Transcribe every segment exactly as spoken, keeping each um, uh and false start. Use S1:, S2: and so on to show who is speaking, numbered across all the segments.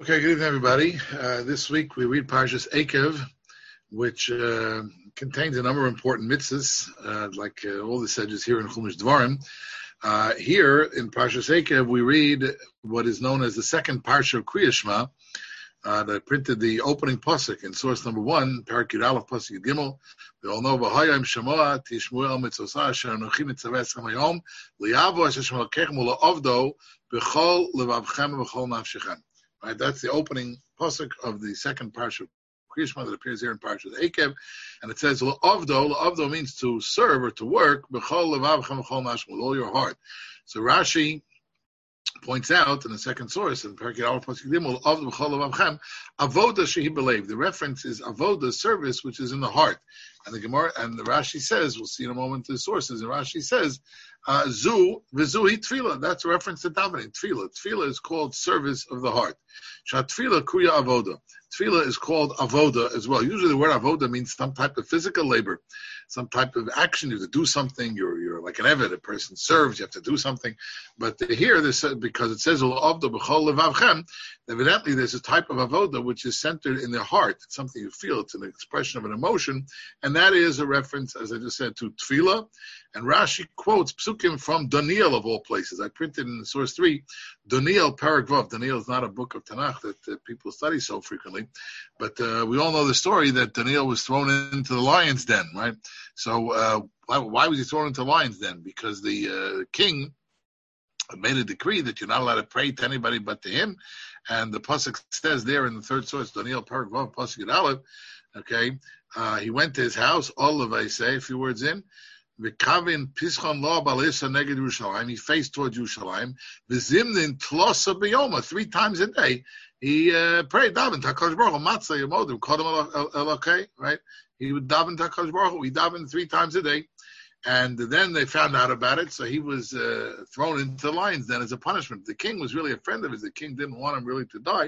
S1: Okay, good evening, everybody. Uh, this week we read Parshas Eikev, which uh, contains a number of important mitzvahs, uh, like uh, all the sedges here in Chumash Dvarim. Uh, here in Parshas Eikev, we read what is known as the second Parsha of Kriya Shema, uh, that printed the opening pasuk in source number one, Parak Yud Aleph Pasuk Yud Gimel. We all know V'hayim Shemoah Tishmu El Mitzvosah Asher Anochi Mitzaves Hamayom Li'avo Asher Shema Kechem U'La'avdo B'chol Levavchem V'chol Nafshechem. Right, that's the opening pasuk of the second parsha of Kriya Shema that appears here in Parshas Eikev, and it says L'avdo. L'avdo means to serve or to work. B'chol levavchem v'chol nafshechem, with all your heart. So Rashi points out in the second source in Parak Yud Aleph Pasuk Gimel, L'avdo b'chol levavchem avoda shehi belev. The reference is avoda, service, which is in the heart. And the Gemara and the Rashi says, we'll see in a moment the sources. And Rashi says, uh, "Zu v'zuhi tefillah." That's a reference to davening. Tefillah. Tefillah is called service of the heart. Shat tefillah kuya avoda. Tefillah is called avoda as well. Usually, the word avoda means some type of physical labor, some type of action. You have to do something. You're you're like an eved. A person serves. You have to do something. But here, this because it says avoda b'chol levavchem. Evidently, there's a type of avoda which is centered in the heart. It's something you feel. It's an expression of an emotion, and that is a reference, as I just said, to tefillah. And Rashi quotes psukim from Daniel of all places. I printed in source three, Daniel Parak Vav. Daniel is not a book of Tanakh that uh, people study so frequently, but uh, we all know the story that Daniel was thrown into the lion's den, right? So uh, why, why was he thrown into the lion's den? Because the uh, king made a decree that you're not allowed to pray to anybody but to him. And the pasuk says there in the third source, Daniel Parak Vav, pasuk Yud Aleph, okay, uh, he went to his house, all of I say, a few words in, V'kavin pischon lo balisa neged Yerushalayim. He faced towards Yerushalayim. V'zimnin tlosa b'yoma. Three times a day, he uh, prayed. Daven Hakadosh Baruch Hu matzah yamodim kodem elokei. Right? He would daven Hakadosh Baruch Hu. He davened three times a day, and then they found out about it. So he was uh, thrown into the lions den as a punishment. The king was really a friend of his. The king didn't want him really to die.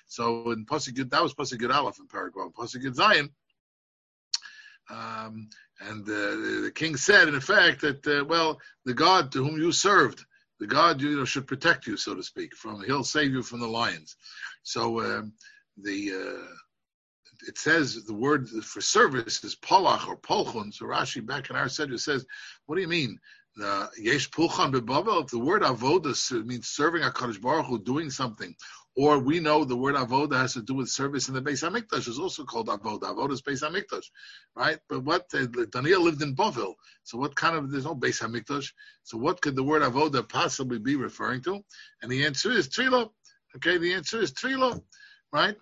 S1: So in Pasuk, that was Pasuk Yud Aleph in Paragraph. Pasuk Yud Zayin. Um, and uh, the king said, in effect, that, uh, well, the God to whom you served, the God you know, should protect you, so to speak, from he'll save you from the lions. So um, the uh, it says the word for service is palach or polchon. So Rashi back in our Sedra says, what do you mean? Yesh pulchan bebavel. If the word avoda means serving HaKadosh Baruch Hu, doing something, or we know the word avoda has to do with service in the Beis Hamikdash, is also called avoda. Avoda is Beis Hamikdash, right? But what uh, Daniel lived in Bavel, so what kind of there's no Beis Hamikdash? So what could the word avoda possibly be referring to? And the answer is tefillah. Okay, the answer is tefillah, right?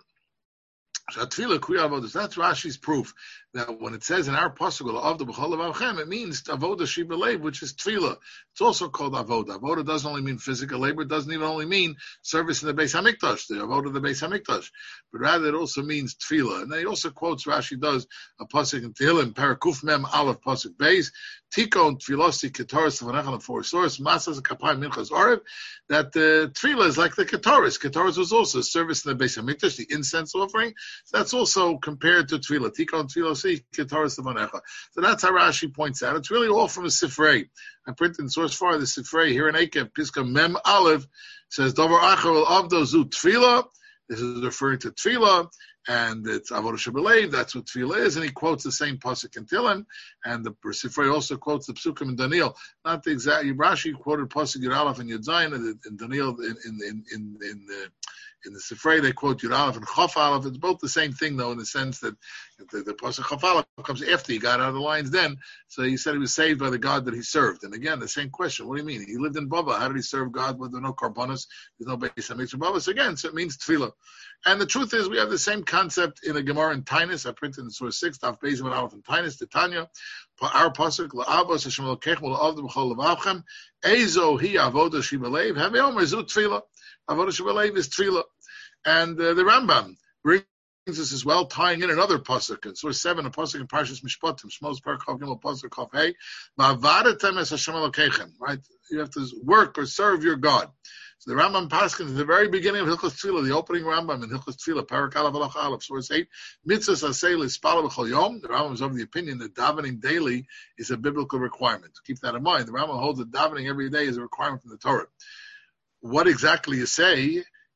S1: So tefillah kuya avoda. That's Rashi's proof that when it says in our pasuk of the b'chol levavchem, it means avoda shibalev, which is tefillah. It's also called avoda. Avoda doesn't only mean physical labor. It doesn't even only mean service in the Beis Hamikdash, the avoda of the Beis Hamikdash, but rather it also means tefillah. And then he also quotes, Rashi does a pasuk in Tehillim, Parakuf Mem Aleph pasuk Beis, Tikon Tfilosi Ketoris Vanechan the four source Masas Kapayim Minchas Orev. That uh, tefillah is like the Ketoris. Ketoris was also service in the Beis Hamikdash, the incense offering. So that's also compared to tefillah. Tikon Tfilosi Ketoris Vanecha. So that's how Rashi points out. It's really all from a Sifrei. I printed in source four the Sifrei here in Eikev, Piska Mem Aleph says Dover Achar Avdo Zu Tefillah. This is referring to Tefillah, and it's Avodah Shebelev. That's what Tefillah is, and he quotes the same pasuk in Tehillim, and the Sifrei also quotes the psukim in Daniel. Not the exact. Rashi quoted pasuk Yud Aleph and Yud Zayin, and in Daniel in in in in, in the in the Sifrei they quote Yud Aleph and Chaf Aleph. It's both the same thing, though, in the sense that the, the pasuk Chaf Aleph comes after he got out of the lion's den. So he said he was saved by the God that he served. And again, the same question: what do you mean? He lived in Bava. How did he serve God with no karbanos? There's no Beis Hamikdash Bava. So again, so it means tefillah. And the truth is, we have the same concept in a Gemara in Tainus. I printed in source six, Daf Beis and Aleph in Tainus, Titania. Our pasuk la'avos Hashem elokechem la'avdu b'chol levavchem ezo hi avoda shibalev haveomer zu tefillah. Avoda shibalev is tefillah. And uh, the Rambam brings us as well, tying in another pasuk in source seven, a pasuk in Parshas Mishpatim, Shmos Parak Chav Gimel pasuk Chav Hey, ma'avadetem es Hashem elokechem. Right, you have to work or serve your God. So the Rambam Paskin is the very beginning of Hilchos Tefillah, the opening Rambam in Hilchos Tefillah, Parak Aleph Alach Aleph, source eight, Mitzvahs Aseh L'Spala B'chol Yom. The Rambam is of the opinion that davening daily is a biblical requirement. Keep that in mind. The Rambam holds that davening every day is a requirement from the Torah. What exactly you say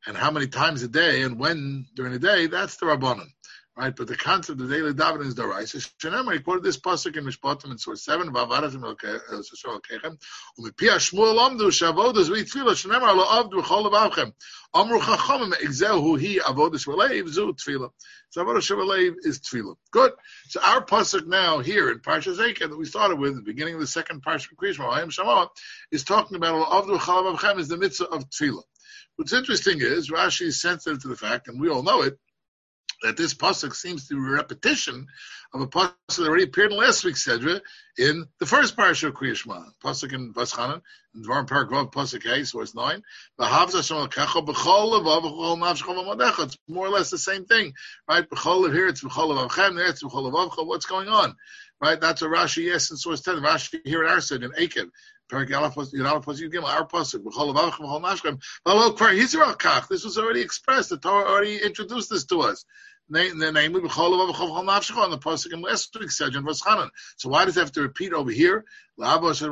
S1: and how many times a day and when during the day, that's the Rabbanan. Right, but the concept of daily davening is the right. So Shneimar, he quoted this pasuk in Mishpatim in source seven. V'avadatim elokechem u'mipia Shmuel amdu she'avodas v'tfilah Shneimar lo avdu v'chol levavchem amru chachamim exehu hi avodas v'leiv zu tfilah. So avodas v'leiv is tfilah. Good. So our pasuk now here in Parshas Eikev that we started with, the beginning of the second parsha of Kriyas Hayim Shama, is talking about lo avdu v'chol levavchem is the mitzvah of tfilah. What's interesting is Rashi is sensitive to the fact, and we all know it, that this pasuk seems to be a repetition of a pasuk that already appeared in last week's Sedra in the first parsha of Kriyas Shema. Pasuk in Vaschanan, in Dvarim Parak Vav, pasuk Hey, source nine. It's more or less the same thing, right? Here it's there it's what's going on, right? That's a Rashi yes in source ten. Rashi here in our Sedra in Eikev. Our pasuk, this was already expressed. The Torah already introduced this to us. Namely, the pasuk in last week's Sedra in Vaschanan. So why does it have to repeat over here? So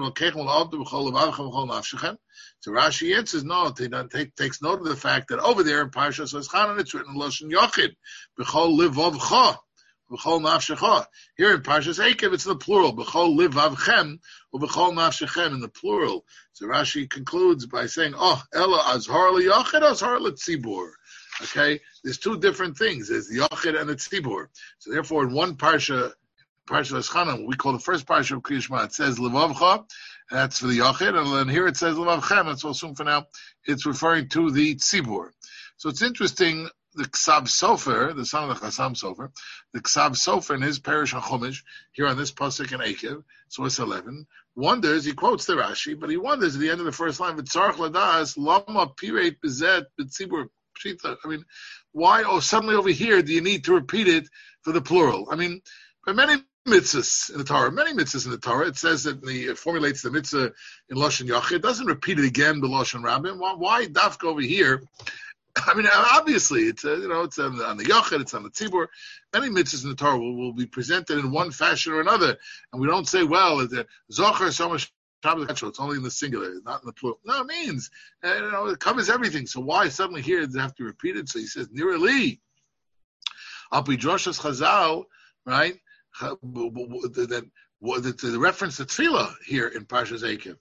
S1: Rashi answers, no, he take, takes note of the fact that over there in Parshas Vaschanan it's written Lashon Yochid, B'chol Livavcha. Here in Parshas Eikev, it's in the plural. B'chol livavchem or b'chol nafshechem in the plural. So Rashi concludes by saying, "Oh, ela azhar liyachid, azhar letzibur." Okay, there's two different things. There's the yachid and the tzibur. So therefore, in one parsha, Parsha Vaschanan, we call the first parsha of Kriyas Shema, it says livavcha, and that's for the yachid, and then here it says livavchem. That's all assume for now. It's referring to the tzibur. So it's interesting. The Ksav Sofer, the son of the Chassam Sofer, the Ksav Sofer in his parish on Chumash, here on this pasuk in Eikev, source eleven, wonders, he quotes the Rashi, but he wonders at the end of the first line, V'tzarech ladas, lama pireit bezet b'tzibur pshita. I mean, why, oh, suddenly over here do you need to repeat it for the plural? I mean, by many mitzvahs in the Torah, many mitzvahs in the Torah, it says that the, it formulates the mitzvah in Lashon Yachid, it doesn't repeat it again, the Lashon Rabbim. Why, why dafka over here? I mean, obviously, it's uh, you know, it's on the, on the Yachid, it's on the Tzibur. Many mitzvahs in the Torah will, will be presented in one fashion or another, and we don't say, well, the Zohar Shamash Shabbos, it's only in the singular, not in the plural. No, it means, uh, you know, it covers everything. So why suddenly here does it have to repeat it? So he says, Nira Li, Alpi Josh's Chazal, right? That the, the reference to Tefillah here in Parshas Eikev.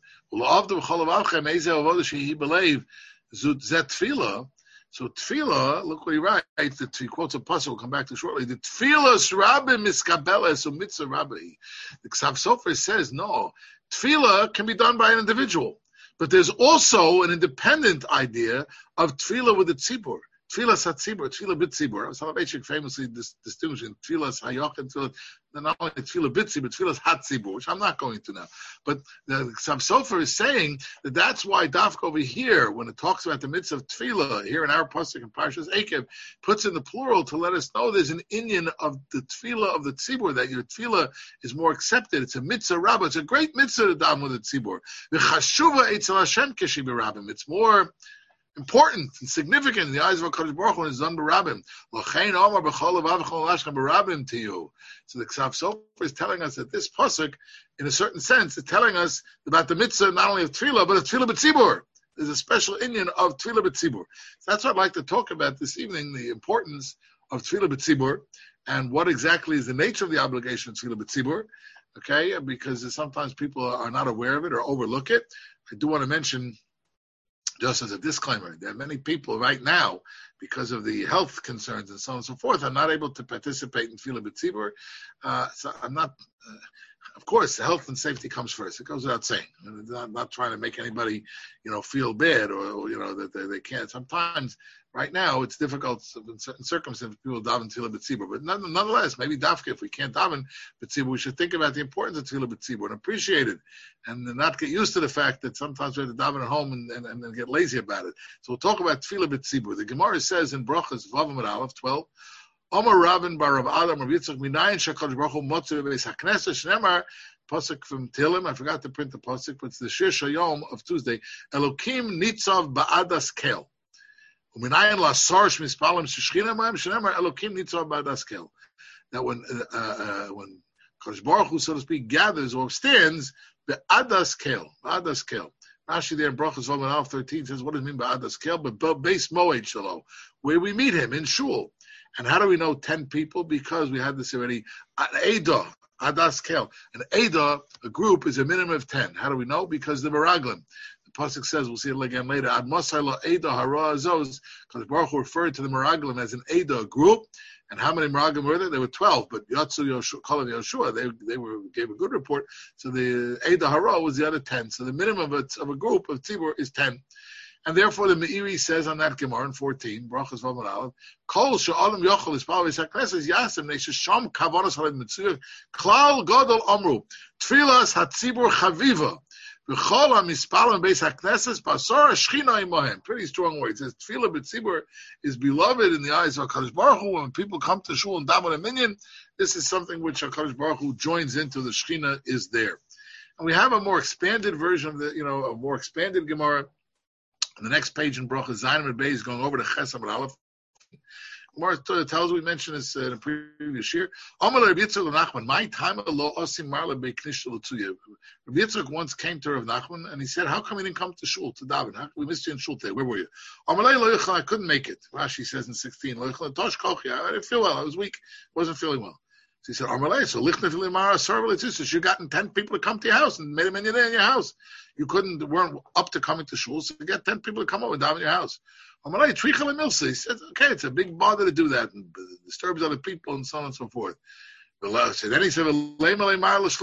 S1: Zut Zet Tefillah. So Tefillah, look what he writes, that he quotes a pasuk, we'll come back to shortly. The Tefillah Rabbi Miskabela, so Mitzvah Rabbi. The Ksav Sofer says, no, Tefillah can be done by an individual. But there's also an independent idea of Tefillah with the Tzibur. Tefillah Satzibur, Tefillah B'tzibur. Soloveitchik famously dis- distinguishing Tefillah Hayach and Tefillah, not only Tefillah B'tzibur, but Tefillah Hatzibur, which I'm not going to now. But the Ksav Sofer is saying that that's why Dafka over here, when it talks about the mitzvah of Tefillah, here in our pasuk in Parshas Eikev, puts in the plural to let us know there's an inyan of the Tefillah of the Tzibur, that your Tefillah is more accepted. It's a mitzvah rabbah. It's a great mitzvah to daven with the Tzibur. V'chashuva eitzel Hashem keshiv b'rabbim. It's more important and significant in the eyes of HaKadosh Baruch Hu, and it's done b'rabbim. L'chein omar b'chol levav v'chol nafshechem b'rabbim to you. So the Ksav Sofer is telling us that this pasuk, in a certain sense, is telling us about the mitzvah not only of Tefillah, but of Tefillah b'tzibur. There's a special inyan of Tefillah b'tzibur. So that's what I'd like to talk about this evening, the importance of Tefillah b'tzibur, and what exactly is the nature of the obligation of Tefillah b'tzibur, okay, because sometimes people are not aware of it or overlook it. I do want to mention, just as a disclaimer, there are many people right now, because of the health concerns and so on and so forth, are not able to participate in Tefillah b'tzibur. Uh, so I'm not, uh, of course, health and safety comes first. It goes without saying. I'm not, not trying to make anybody, you know, feel bad or, or you know, that they, they can't. Sometimes, right now, it's difficult in certain circumstances people daven Tefillah b'tzibur. But nonetheless, maybe dafka, if we can't daven b'tzibur, we should think about the importance of Tefillah b'tzibur and appreciate it, and not get used to the fact that sometimes we have to daven at home and, and, and get lazy about it. So we'll talk about Tefillah b'tzibur. The Gemara says in Brachas Vav Amud Aleph twelve, Omar Rabin bar Rav Adam Rav Yitzchak Minayin Shakadosh Baruch Hu Motzu Beis HaKnesset Shneimar. Pasuk from Tehillim, I forgot to print the pasuk, but it's the Shir Shayom of Tuesday. Elokim Nitzav Ba'adas Kel. Uminayin Lasar Shmispalim Shishchina Ma'am Shneimar Elokim Nitzav Ba'adas Kel. That when uh, uh, when Kadosh Baruch Hu, so to speak, gathers or stands, Ba'adas Kel, Ba'adas Kel. Rashi there in Brachos Vav thirteen says, what does it mean by Adas Kel? But base Moed Shalo, where we meet him in Shul. And how do we know ten people? Because we had this already. An Eidah, Adas Kel. An Eidah, a group, is a minimum of ten. How do we know? Because the Meraglim. The Pasuk says, we'll see it again later, Ad Mosai Eidah Hara Azos, because Baruch Hu referred to the Meraglim as an Eidah group. And how many Meraglim were there? There were twelve, but Yatsu Yoshua, Kol Yoshua, they they were gave a good report. So the Eidah Hara was the other ten. So the minimum of a, of a group of Tzibur is ten. And therefore the Meiri says on that Gemara in fourteen, Brachos Vav Aleph, Kol She'olam Yochel is Paul V'Sakneses Yasem Neishasham Kavonos Haled Mitzuyah Klal Godol Amru Tfilas HaTzibur Chaviva V'Chol HaMispalim Beis HaKnesses Basar HaShchina Imohem. Pretty strong words. It says Tfilah B'Tzibur is beloved in the eyes of HaKadosh Baruch Hu. When people come to Shul and daven a minyan, this is something which HaKadosh Baruch Hu joins into. The Shechina is there. And we have a more expanded version of the, you know, a more expanded Gemara. On the next page in Brachos Zayin and Beis, going over to Ches Amud Aleph. Gemara tells, we mentioned this uh, in a previous year. Amar Rabbi Yitzchak Nachman, my time lo osim marle beiknish l'tzuyev. Rabbi Yitzchak once came to Rav Nachman and he said, "How come you didn't come to shul to daven? How we missed you in shul today? Where were you?" Amar lo yichal, I couldn't make it. Rashi says in sixteen, lo yichal tosh kochi. I didn't feel well. I was weak. Wasn't feeling well. So he said, Amar so lichna filimara sarvel etzisus. You gotten ten people to come to your house and made a minyan in your house. You couldn't, weren't up to coming to shul, so you get ten people to come over and daven in your house. Amalei Trichel Milsa. He said, okay, it's a big bother to do that and disturbs other people and so on and so forth. So then he said, you should have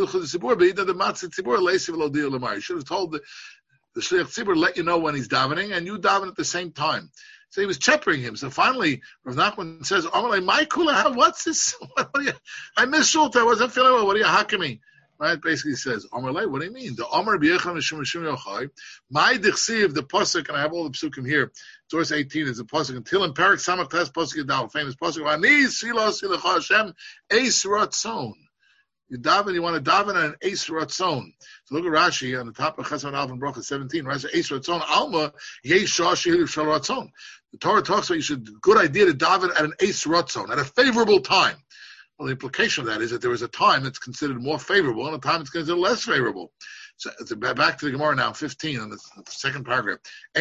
S1: told the, the Shliach Tzibur, let you know when he's davening, and you daven at the same time. So he was cheppering him. So finally, Rav Nachman says, Amalei, my kula, what's this? What do you, I missed shul, I wasn't feeling well. What are you hacking me? Right, basically says, Amalei, what do you mean? The Amar B'Yechon Mishum Mishum Yochai, my Dichsiv, the Pasuk, and I have all the Psukim here, verse eighteen is the Pasuk, until in Parak Samach Tes Pasuk Yadal, famous Pasuk, Ani Silos Silecha Hashem, Eis Ratzon. You daven, you want to daven on an Eis Ratzon. So look at Rashi on the top of Chesed Alf and Bracha seventeen, Rashi, Eis Ratzon, Alma, Yesh Shah Shehir Shal Ratzon. The Torah talks about you should, good idea to daven at an Eis Ratzon, at a favorable time. Well, the implication of that is that there is a time that's considered more favorable and a time that's considered less favorable. So back to the Gemara now, fifteen, on the, the second paragraph.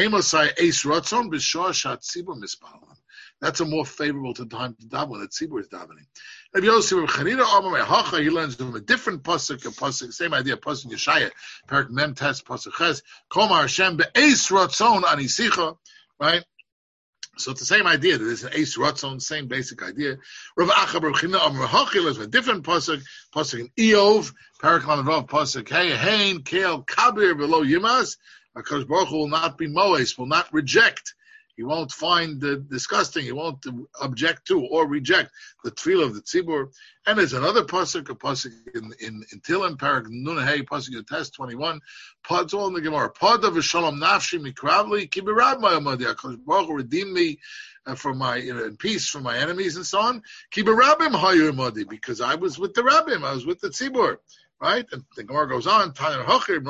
S1: That's a more favorable to time to daven when the tzibur is davening. Rabbi Yosef Chanina, he learns from a different pasuk, a pasuk, same idea, pasuk Yeshaya, parak mem tes pasuk ches, Komar Hashem be'eis ratzon anisicha, right? So it's the same idea. There's an Eis Ratzon, same basic idea. Rav Acha Bar China Amar Hachil is a different pasuk, pasuk in Eov, Paraklam Rav pasuk Hey Hein Kel Kabir below Yimas. HaKadosh Baruch Hu will not be Moes, will not reject. He won't find uh, disgusting. He won't object to or reject the tefillah of the tzibur. And there's another pasuk, a pasuk in in, in Tilim, Parak Nunahei, pasuk Yotes twenty-one. It's all in the Gemara. Pod of Shalom Nafshi Mikravli Kibirab Mayamadi. HaKadosh Baruch Hu redeem me uh, from my you know, in peace from my enemies and so on. Kibirabim Hayamadi, because I was with the rabbim, I was with the tzibur. Right? And the Gemara goes on, how do we know that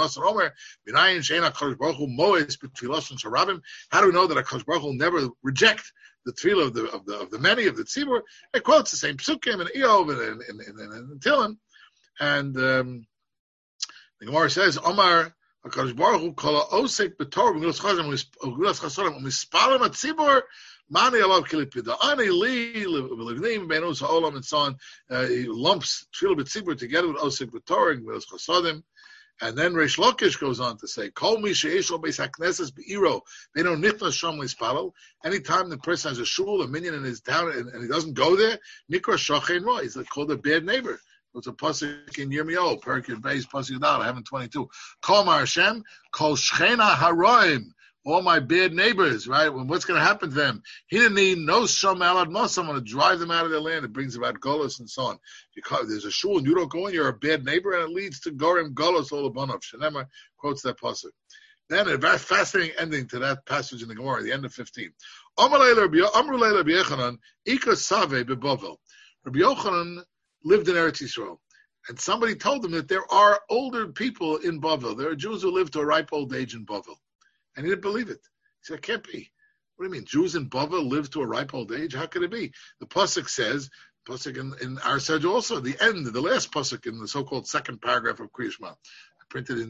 S1: HaKadosh Baruch Hu will never reject the tefillah of the of the of the many of the tzibur? It quotes the same psukim and Eov and and and, and, and Tilim. And um, the Gemara says, Omar HaKadosh Baruch Hu kol osek b'torah v'gulas chazam v'gulas chasodim u'mispalim atzibur Mani alav kilipida ani li livnim benus ha'olam and so on. Uh, he lumps tefillah b'tzibur together with osek b'torah and with chasadim, and then Reish Lakish goes on to say, "Kol mi sheyesh lo beis hakneses beiro beno nichnas sham lispalel." Anytime the person has a shul, a minyan in his town, and, and he doesn't go there, nikra shachein ra. He's called a bad neighbor. It's a pasuk in Yirmiyahu, Perikid Beis, pasuk Yadal, I have in twenty-two. Kol mar Hashem, kol shchena haroim. All my bad neighbors, right? Well, what's going to happen to them? He didn't need no shom alad mos. I'm going to drive them out of their land. It brings about golos and so on. Because there's a shul and you don't go in, you're a bad neighbor, and it leads to gorim golos all abanav. Shenema quotes that pasuk. Then a very fascinating ending to that passage in the Gemara, the end of fifteen. Amrulei Rabbi Yochanan, Ika Save beBavel. Rabbi Yochanan lived in Eretz Yisrael, and somebody told him that there are older people in Bavel. There are Jews who live to a ripe old age in Bavel. And he didn't believe it. He said, it can't be. What do you mean? Jews in Bavel live to a ripe old age? How could it be? The pasuk says, pasuk in, in our Sage also, the end, the last pasuk in the so-called second paragraph of Kriyat Shema. I printed in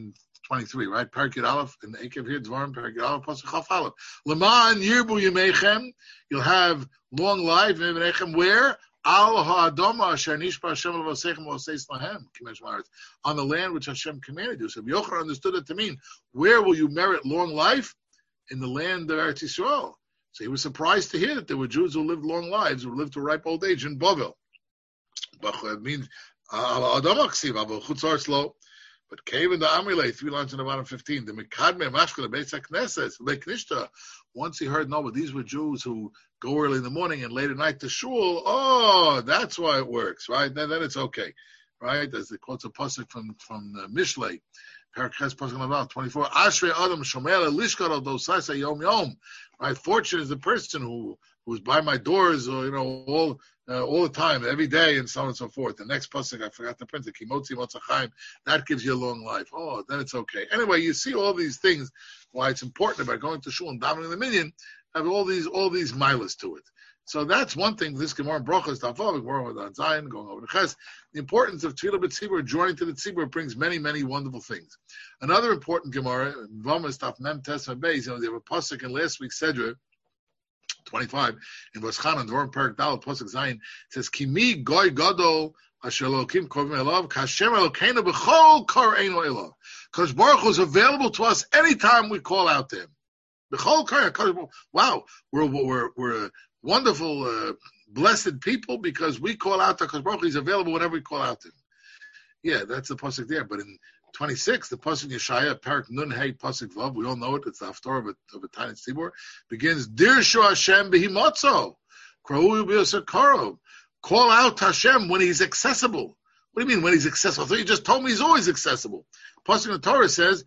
S1: twenty-three, right? Parakid Aleph in the Ekev here, Dvarim, Parakid Aleph, Pasuk Chaf Aleph. Leman Yirbu Yemechem, you'll have long life, where? Al ha'adama asher nishba Hashem l'vosechem l'voseis lahem, Kimesh Maris, on the land which Hashem commanded you. So Yochanan understood it to mean, where will you merit long life? In the land of Eretz Yisrael. So he was surprised to hear that there were Jews who lived long lives, who lived to ripe old age in Bavel. But it means al ha'adama ksiv, al chutzar slow. But cave in the Amrile, three lines in the bottom fifteen. The Mekadme Mashka, the Beis HaKnesses, the Knishta. Once he heard, no, but these were Jews who go early in the morning and late at night to shul. Oh, that's why it works, right? Then, then it's okay, right? As it quotes a pasuk from from uh, Mishlei, Parakhas pasuk about twenty-four. Ashrei Adam Shomer Lishkar Dosasa Yom Yom. Right? Fortunate is the person who who's by my doors, or you know, all. Uh, all the time, every day, and so on and so forth. The next pasuk, I forgot to print it, Kimotzi Motzachaim, that gives you a long life. Oh, then it's okay. Anyway, you see all these things, why it's important about going to shul and davening the minyan, have all these all these milas to it. So that's one thing, this Gemara Brochas, Tafavik, Gemara with Zion, going over the Ches. The importance of Tefillah B'Tzibur, joining to the Tzibur, brings many, many wonderful things. Another important Gemara, Vomas Taf Mem Tes Beis, you know, they have a pasuk in last week's Sedra, twenty-five, in Voschan and Dvorim Perak Dal Pasuk Zayin, says Kimi Goy Gadol Asher Elokim Kovim Elav Kashem Elokeinu B'Chol Koreinu Elav. Because Baruch Hu is available to us anytime we call out to Him. B'Chol Koreinu. Wow, we're we're we're a wonderful, uh, blessed people because we call out to because Baruch Hu is available whenever we call out to Him. Yeah, that's the pasuk there. But in twenty-six, the pasuk Yeshaya, Parak Nun Hey pasuk Vav, we all know it. It's the haftarah of a, of a tiny tzibur. Begins Dirshu Hashem Behimotzo, Kra'u B'Yosakaro. Call out to Hashem when He's accessible. What do you mean when He's accessible? I thought you just told me He's always accessible. Pasuk in the Torah says,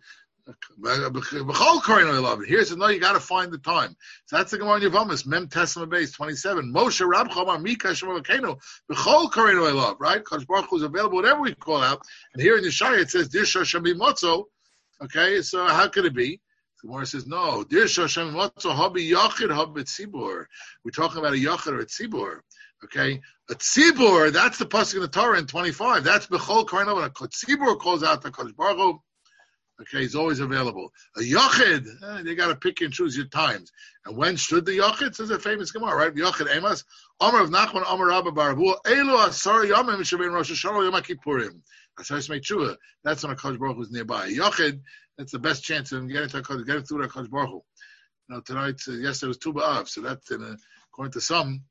S1: Here it says, no, you got to find the time. So that's the Gemara in Yevamos, Mem Tesla Base twenty-seven. Moshe Rabcha Amar Mika Hashem Elokeinu B'chol Koreinu Elav. Right? Because Baruch Hu is available whenever we call out. And here in Yeshaya it says Dirshu Hashem B'Motzo. Okay, so how could it be? The Gemara says no. Dirshu Hashem B'Motzo Habi Yachid Habi Tzibur. We're talking about a Yachid or a Tzibur. Okay, a Tzibur. That's the pasuk in the Torah in twenty-five. That's B'chol Koreinu Elav. A Tzibur calls out to Kodesh Baruch Hu. Okay, he's always available. A Yochid, eh, you got to pick and choose your times. And when should the Yochid? Says a famous Gemara, right? Yochid Emas, Amar of Nachman, Amar Rabba Barabu, Elo Asar Yomim Shavim Rosh Hashanah Yom Kippurim. That's how you make tshuva. That's when a Kodesh Baruch Hu is nearby. Yochid, that's the best chance of getting to Kodesh, getting through to Kodesh Baruch Hu. You know, tonight, uh, yesterday was Tu B'Av, so that's in a, according to some.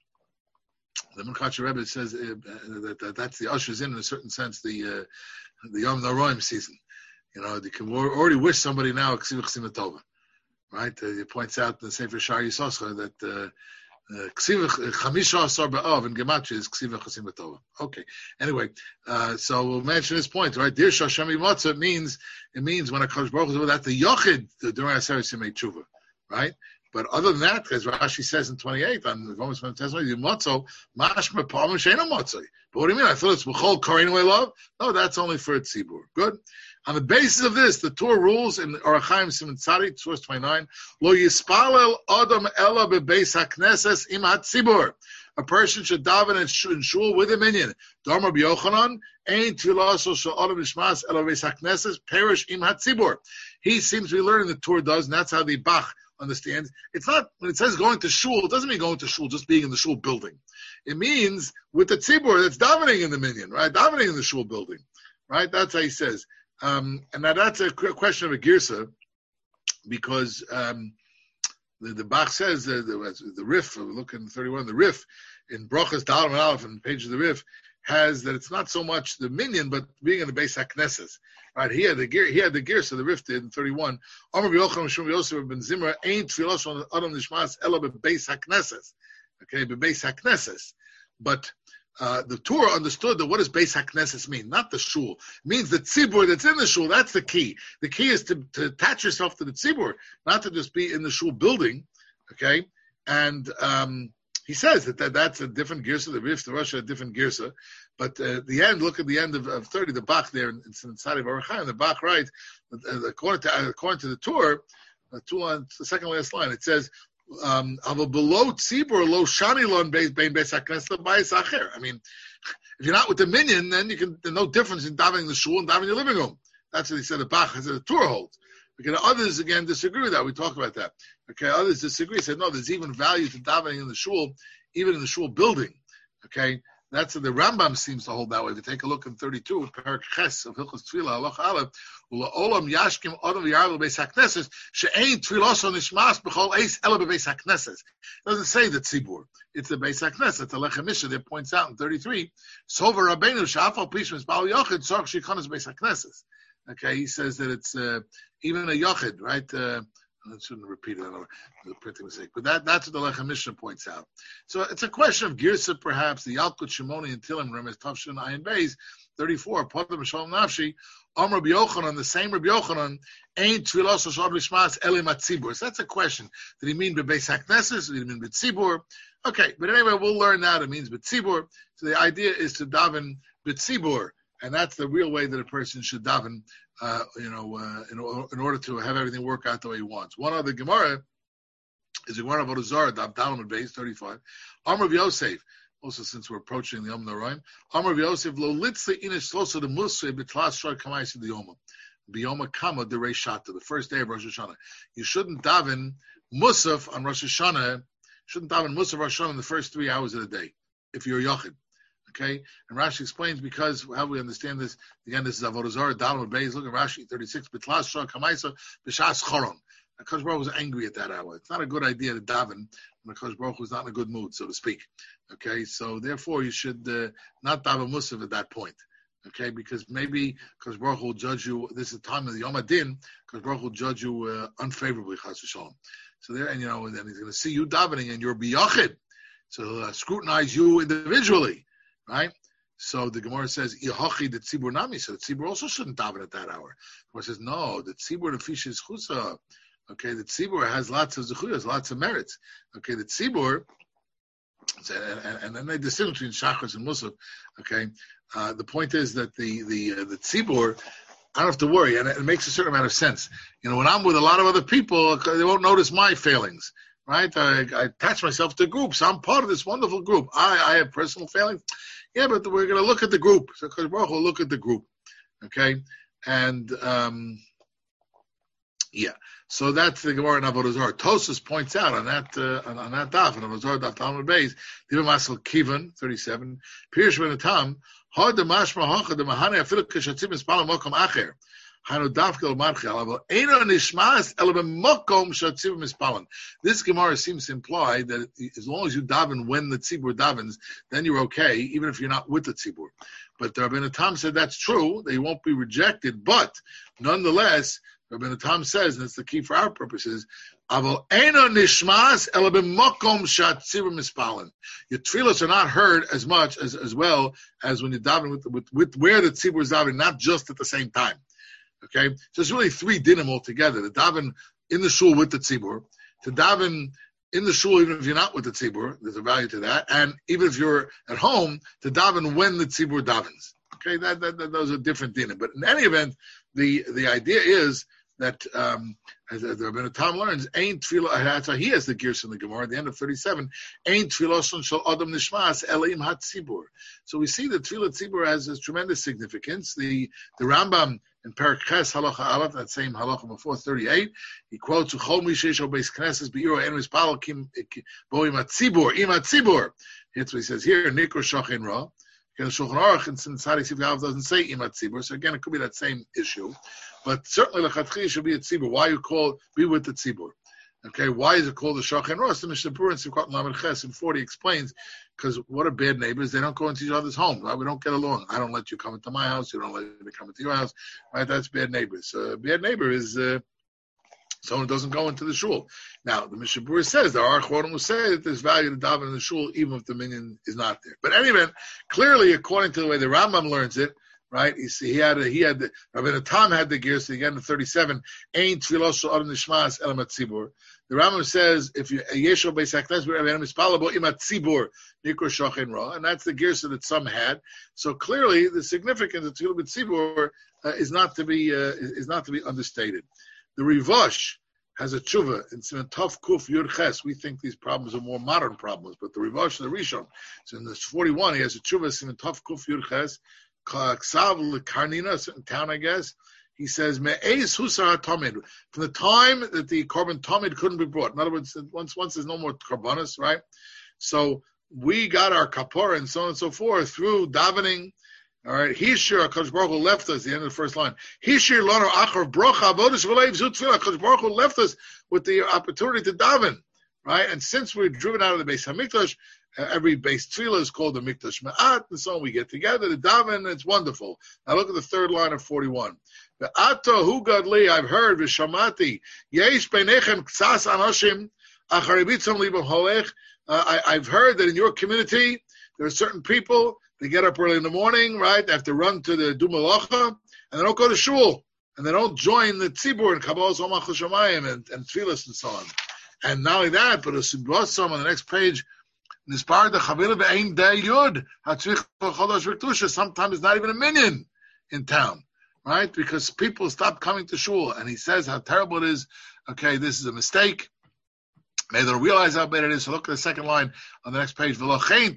S1: The Menkacher Rebbe says uh, that, that that's the ushers in, in a certain sense, the uh, the Yom Naroim season. You know, you can already wish somebody now Ksiv Chesima Tova, right? Uh, it points out in the Sefer Shar Yisoscha that Ksiv Chamisha Asar Ba'av in Gematria is Ksiv Chesima Tova. Okay. Anyway, uh, so we'll mention this point, right? Dir Shashem Yimotza means it means when a Kodesh Baruch Hu is at the Yochid during Aseret Yimei Tshuva, right? But other than that, as Rashi says in twenty-eight on the Romans testimony, Yimotzo Mashma Palm Sheina Motzoi. But what do you mean? I thought it's B'chol Koreinu Elav. No, that's only for a Tzibur. Good. On the basis of this, the Torah rules in Orach Chaim Siman Tzadi, source twenty-nine, Lo Yispalel Adam Ela Bebeis HaKnesses Im HaTzibur. A person should daven in shul with a minyan. Dharma B'Yochanan, Ein Tfilaso Shel Adam Nishmas Ela Bebeis HaKnesses Perish Im HaTzibur. He seems to be learning the Torah does, and that's how the Bach understands. It's not, when it says going to shul, it doesn't mean going to shul, just being in the shul building. It means with the tzibur, that's davening in the minyan, right? Davening in the shul building, right? That's how he says. Um, and now that's a question of a girsa, because um, the, the Bach says, uh, the, the Rif, look in thirty-one, the Rif, in Brochas Dalam and Aleph, on the page of the Rif, has that it's not so much the minyan, but being in the Beis HaKnesses. Right, he had the gear, he had the gear, so the Rif did in thirty-one. Amar B'Yochanan Shum Yosef ben Zimra ain't tfilos on Adam Nishmas Ela Bebeis HaKnesses. Okay, Bebeis HaKnesses. But uh, the Torah understood that what does Beis HaKnesses mean? Not the shul. It means the tzibur that's in the shul. That's the key. The key is to, to attach yourself to the tzibur, not to just be in the shul building. Okay, and um, he says that, that that's a different girsa. The Rif, the Russia, a different girsa. But uh, the end, look at the end of, of thirty, the Bach there in inside of Orach Chaim, the Bach writes, uh, according to according to the Torah, uh, two on the second last line, it says, um, below tzibur lo shanilon bein beis haknesses lebayis acher. I mean, if you're not with the minyan, then you can. There's no difference in davening the shul and davening your living room. That's what he said. The Bach has a Torah holds. Okay, others again disagree with that. We talk about that. Okay, others disagree. Said no, there's even value to davening in the shul, even in the shul building. Okay, that's the Rambam seems to hold that way. If you take a look in thirty-two, Perak Ches of Hilchos Tefillah, Halach Aleph, U'la'olam yashkim adam v'yarel beis hakneses she'ein tfiloso nishmas b'chol eis ela beis hakneses. Doesn't say the tzibur. It's the beis hakneses. The Lechem Mishnah that points out in thirty-three. Sover Rabbeinu shafal pishmas bal yochid tzarich shikonas beis hakneses. Okay, he says that it's uh, even a yochid, right? Uh, I shouldn't repeat it. I don't know, the printing mistake. But that, that's what the Lechem Mishnah points out. So it's a question of Girsa, perhaps, the Yalkut Shimoni and Tilim, Remes Tavshin Ayin Beis, thirty-four, Potem Shalom Nafshi, Om Rabbi Yochanan, the same Rabbi Yochanan, Ain't Tfilos Shab Lishmas Elim Atzibur. So that's a question. Did he mean Bebeis HaKnesses? Did he mean Betzibur? Okay, but anyway, we'll learn that. It means Betzibur. So the idea is to daven Betzibur. And that's the real way that a person should daven, uh, you know, uh, in, in order to have everything work out the way he wants. One other Gemara is the Gemara of Avodah Zarah, Daf Daled Beis thirty-five. Amar of Yosef, also since we're approaching the Yom Noraim, Amar of Yosef, Lo litzli inish slosa de musre betlas shar kamais de Yoma, biyoma kama de reishata, the first day of Rosh Hashanah. You shouldn't daven musaf on Rosh Hashanah. Shouldn't daven musaf Rosh Hashanah in the first three hours of the day if you're Yachid. Okay, and Rashi explains because how we understand this. Again, this is Avodah Zarah, Daled Beis. Look at Rashi thirty-six. Betlas shar kamaisa b'shas choron. Because Baruch was angry at that hour. It's not a good idea to daven because Baruch was not in a good mood, so to speak. Okay, so therefore you should uh, not daven musaf at that point. Okay, because maybe because Baruch will judge you. This is the time of the Yom Adin. Because Baruch will judge you uh, unfavorably. Chas v'shalom. So there, and you know, and then he's going to see you davening, and you're biyachid. So he'll uh, scrutinize you individually. Right? So the Gemara says, Yehochi the tzibur nami. So the tzibur also shouldn't daven at that hour. The Gemara says, no, the tzibur the fish is chusa. Okay, the tzibur has lots of zechuyas, lots of merits. Okay, the tzibur, and, and then they distinguish between shachris and musaf. Okay, uh, the point is that the the uh, the tzibur, I don't have to worry, and it, it makes a certain amount of sense. You know, when I'm with a lot of other people, they won't notice my failings. Right? I, I attach myself to groups. I'm part of this wonderful group. I, I have personal failings. Yeah, but we're going to look at the group. So Kadosh Baruch will look at the group. Okay? And, um, yeah. So that's the Gemara in Avodah Zarah. Tosas points out on that, uh, on, on that daf, in Avodah Zarah, daf Talmud Beis, Diva Masel Kivan, thirty-seven, Pirush Ben Atam, Hod the Mashma Hocha, the Mahane Afil Keshatzim Espala Mokom Acher. This Gemara seems to imply that as long as you daven when the tzibur davens, then you're okay, even if you're not with the tzibur. But the Rabbeinu Tam said that's true; they won't be rejected. But nonetheless, Rabbeinu Tam says, and it's the key for our purposes, your tefillos are not heard as much as as well as when you daven with, with with where the tzibur is davening, not just at the same time. Okay, so it's really three dinim altogether. To daven in the shul with the tzibur, to daven in the shul even if you're not with the tzibur, there's a value to that, and even if you're at home, to daven when the tzibur davens. Okay, that, that, that those are different dinim. But in any event, the the idea is that um, as, as the Rabbeinu Tam learns, ain't tefillah. That's how he has the gears in the Gemara at the end of thirty-seven. Ain't tefillah shel adam nishmas elim hat tzibur. So we see that tefillah tzibur has, has tremendous significance. The the Rambam in Perak Ches Halacha Aleph, that same Halacha before thirty-eight, he quotes Uchol Mi Sheish Obeis Knesses Beiro En Mispal Kim Boim Atzibur Im Atzibur. That's what he says here. Nikro Shachin Ra. The Shulchan Aruch and Tzadi Sif Yav doesn't say Im Atzibur, so again it could be that same issue. But certainly Lechatchi should be a tzibur. Why you call be with the tzibur? Okay, why is it called the Shachin Ra? The Mishnah Berurah in Sivkot Lamed Ches in forty explains because what are bad neighbors? They don't go into each other's homes. Right? We don't get along. I don't let you come into my house. You don't let me come into your house. Right? That's bad neighbors. Uh, bad neighbor is uh, someone who doesn't go into the shul. Now the Mishnah Berurah says there are Chronim who say that there's value to daven in the shul even if the minyan is not there. But anyway, clearly according to the way the Rambam learns it. Right, you see, he had a, he had the Rabbeinu Tam had the gear. So again, the thirty-seven ain't tefillah shel adam nishmas elam atzibur. The Rambam says if you yesho beis haknes b'Rabbeinu mispalabo im atzibur nikro shachin ra, and that's the gear so that some had. So clearly, the significance of tefillah b'tzibur uh, is not to be uh, is not to be understated. The Rivosh has a tshuva in Siman Tov Kuf Yud Ches. We think these problems are more modern problems, but the Rivosh, the Rishon, so in this forty-one, he has a tshuva Siman Tov Kuf Yud Ches. Ksav Karnina, a certain town, I guess. he says, Me'ez Husar Tamid, from the time that the Korban Tamid couldn't be brought. In other words, once once there's no more Korbanos, right? So we got our Kapora and so on and so forth through davening. All right, Hishir, HaKadosh Baruch Hu left us, the end of the first line. Hishir Lano Achar Brocha Avodas V'leiv Zut Tefillah. HaKadosh Baruch Hu left us with the opportunity to daven, right? And since we're driven out of the Beis HaMikdash, uh, every Beis Tefillah is called the Mikdash Ma'at, and so on. We get together to daven, and it's wonderful. Now look at the third line of forty-one. Ve'ata hu gadli, I've heard, v'shamati, yesh beinechem k'sas anashim, achar ibitzom libam holech. I've heard that in your community, there are certain people, they get up early in the morning, right? They have to run to the Dumalacha, and they don't go to shul, and they don't join the tzibur and Kabbalah Zomach L'Shamayim and, and Tfilas and so on. And not only that, but as Sibbosam on the next page, Nispar the Chavila Be'ein Dei Yud Hatzrich Chodosh V'Kedusha. Sometimes it's not even a minyan in town, right? Because people stop coming to shul, and he says how terrible it is. Okay, this is a mistake. Maybe they don't realize how bad it is. So look at the second line on the next page. Maybe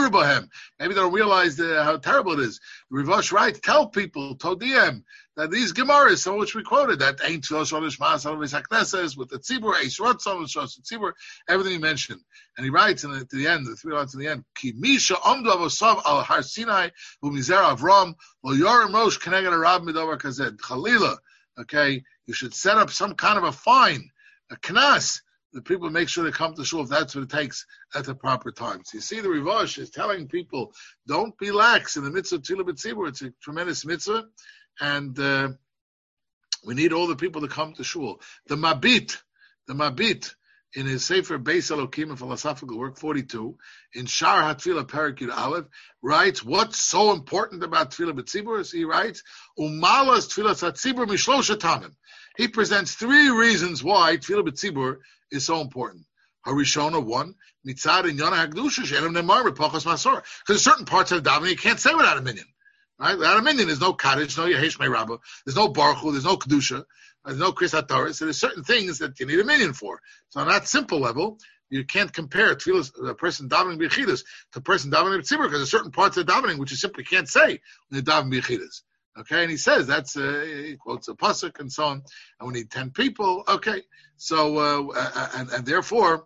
S1: they don't realize uh, how terrible it is. Rivosh writes, tell people, Todiem, that these Gemaras, some of which we quoted, that Ein Tfilos Sholish Ma'as HaKnesses, with the Tzibur, Eis Rotzon, Tzibur, everything he mentioned. And he writes in the, to the end, the three lines to the end, Ki Misha Omdu Avosav Al Har Sinai, Umizer Avram, Lo Yorim Rosh Keneged Arab Midover Kazed, Chalila. Okay, you should set up some kind of a fine, a knas, the people make sure they come to shul if that's what it takes at the proper time. So you see, the Rivosh is telling people, don't be lax in the mitzvah of Tefillah B'tzibur. It's a tremendous mitzvah, and uh, we need all the people to come to shul. The Mabit, the Mabit, in his Sefer Beis Elokim, a philosophical work, forty-two, in Shar HaTfilah Perek Yud Aleph, writes, what's so important about Tefillah B'tzibur? So he writes, Umalas Tefillah B'tzibur Mishlosha Tamim. He presents three reasons why Tefillah B'tzibur is so important. Harishona, one, Mitzad and Yonah Hagdusha, Shenem Nemar, Repachos Masor. Because certain parts of the davening you can't say without a minyan. Right? Without a minyan, there's no Kaddish, no Yehesh Mei Rabbah, there's no Baruch Hu, there's no Kedusha, there's no Kris HaTorah. So there's certain things that you need a minyan for. So on that simple level, you can't compare a person davening b'yechidus to a person davening b'tzibur, because there's certain parts of the davening which you simply can't say when you daven b'yechidus. Okay, and he says that's uh, he quotes a pasuk and so on, and we need ten people. Okay, so uh, and and therefore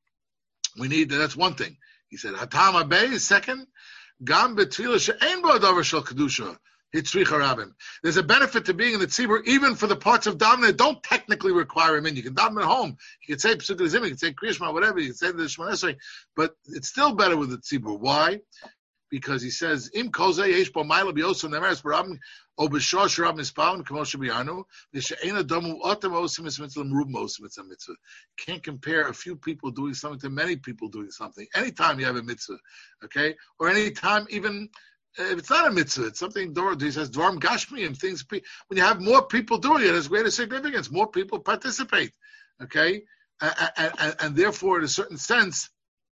S1: we need that's one thing. He said hatam abei is second. Gam betfilah she'ein bo davar shel kedusha hitzrich harabim. There's a benefit to being in the tzibur even for the parts of davening that don't technically require a min. You can daven at home. You can say Pesukei Dezimra, you can say Kriya Shema, whatever. You can say the Shemona Esrei, but it's still better with the tzibur. Why? Because he says, "Im kozeh yesh bo ma'ila b'yosem nemeres b'rabim o b'shor sh'rab mispalin k'mo shebiyanu v'she'ena domu otem osim mitzvah l'mrub osim mitzvah." Can't compare a few people doing something to many people doing something. Anytime you have a mitzvah, okay, or anytime even if it's not a mitzvah, it's something. He says dvarim gashmi and things. When you have more people doing it, it has greater significance. More people participate, okay, and, and, and therefore, in a certain sense,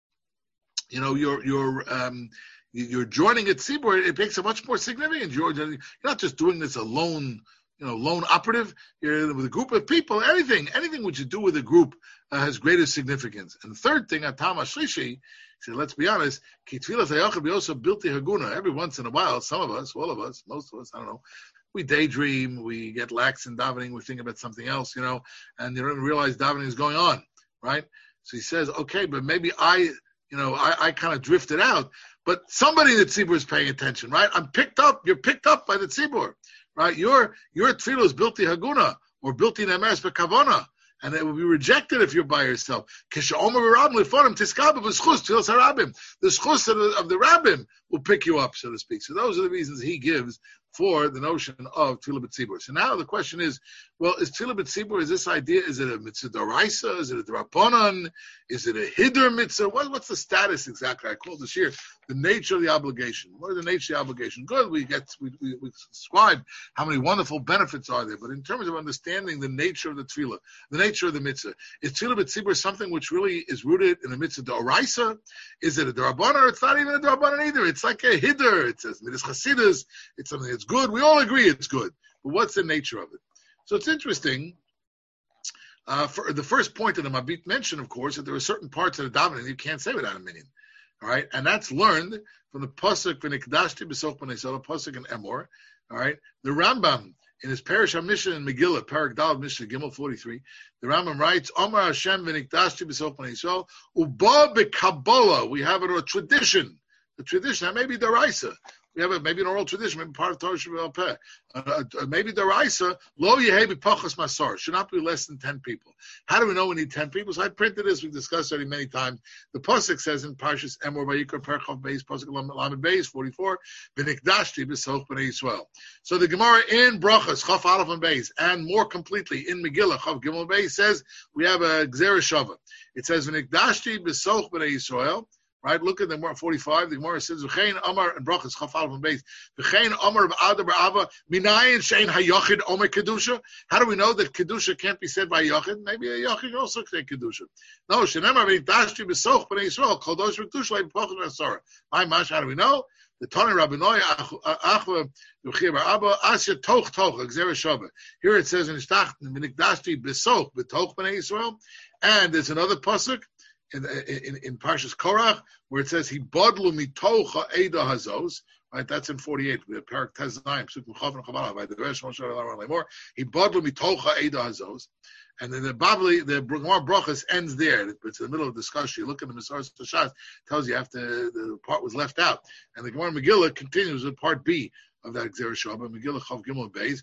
S1: you know, you're you're. Um, You're joining a tzibur, it makes it much more significant. You're, you're not just doing this alone, you know, lone operative. You're with a group of people. Anything, anything which you do with a group uh, has greater significance. And the third thing, Atam Ashlishi, he said, let's be honest, ki tfilas hayachid b'yosef bilti haguna. Every once in a while, some of us, all of us, most of us, I don't know, we daydream, we get lax in davening, we think about something else, you know, and you don't even realize davening is going on, right? So he says, okay, but maybe I, you know, I, I kind of drifted out. But somebody in the tzibur is paying attention, right? I'm picked up. You're picked up by the tzibur, right? Your your tefillah is bilti haguna or bilti nemeres bekavana, and it will be rejected if you're by yourself. The schus of the, of the rabbim will pick you up, so to speak. So those are the reasons he gives for the notion of tefillah b'tzibur. So now the question is, well, is tefillah b'tzibur, is this idea, is it a mitzvah d'oraisa? Is it a d'rabanan? Is it a hidur mitzvah? What, what's the status exactly? I called this here the nature of the obligation. What is the nature of the obligation? Good, we get we, we, we describe how many wonderful benefits are there, but in terms of understanding the nature of the tefillah, the nature of the mitzvah, is tefillah b'tzibur something which really is rooted in a mitzvah d'oraisa? Is it a d'rabanan? It's not even a d'rabanan either. It's like a hidur. It says midas chasidus. It's something that's good. We all agree it's good. But what's the nature of it? So it's interesting. Uh, for the first point of the Mabit mentioned, of course, that there are certain parts of the davening you can't say without a minyan. All right, and that's learned from the pasuk v'nikdashti b'soch b'nei Yisrael, pasuk in Emor. All right, the Rambam In his Parish HaMishnah in Megillah, Parak Dal Mishnah Gimel forty-three, the Rambam writes, Omar Hashem v'nikdashti b'soch b'nei Yisrael, uba b'Kabbalah. We have it a tradition, a tradition, that may be Daraisa. We have a, maybe an oral tradition, maybe part of Torah Shabbat Peh. Uh, uh, maybe Daraisa, lo yehe b'pachas masor, should not be less than ten people. How do we know we need ten people? So I printed this, we've discussed already many times. The Pasuk says in Parshas Emor Vayikra Perchav Beis, Pasuk Lamed Beis, forty-four, v'nikdashti b'soch b'nei Yisrael. So the Gemara in Brachas, Chaf Aleph and Beis, and more completely in Megillah, Chaf Gimel Beis, says we have a Gzera Shava. It says v'nikdashti b'soch b'nei Yisrael. Right, look at the Gemara forty-five. The Gemara says, "V'chein Amar and Brachas Chaf Aleph and Beis. V'chein Amar b'Ada b'Ava minayin shein hayochid Omer kedusha." How do we know that kedusha can't be said by yochid? Maybe a yochid also say kedusha. No, shenemar v'nikdashti b'soch b'nei Yisrael kol dosh v'kedusha le'pachas v'asara. My mash, how do we know? The Tani Rabbinoi Achva Yuchir Abba Asya Toch Toch Gzera Shava. Here it says in Shtach v'nikdashti b'soch b'toch b'nei Yisrael, and there's another pasuk. In, in, in Parshas Korach, where it says he bodlu mitocha eda hazos, right? That's in forty-eight. Parak Tezayim, Psukim Chav and Chavala. By the rest, Moshe Lemor, he bodlu mitocha eda hazos, and then the Bavli, the Gemara Brachas ends there. It's in the middle of the discussion. You look at the Masaras Tashas, tells you after the part was left out, and the Gemara Megillah continues with part B of that Gzera Shava, Megillah Chav Gimel Beis.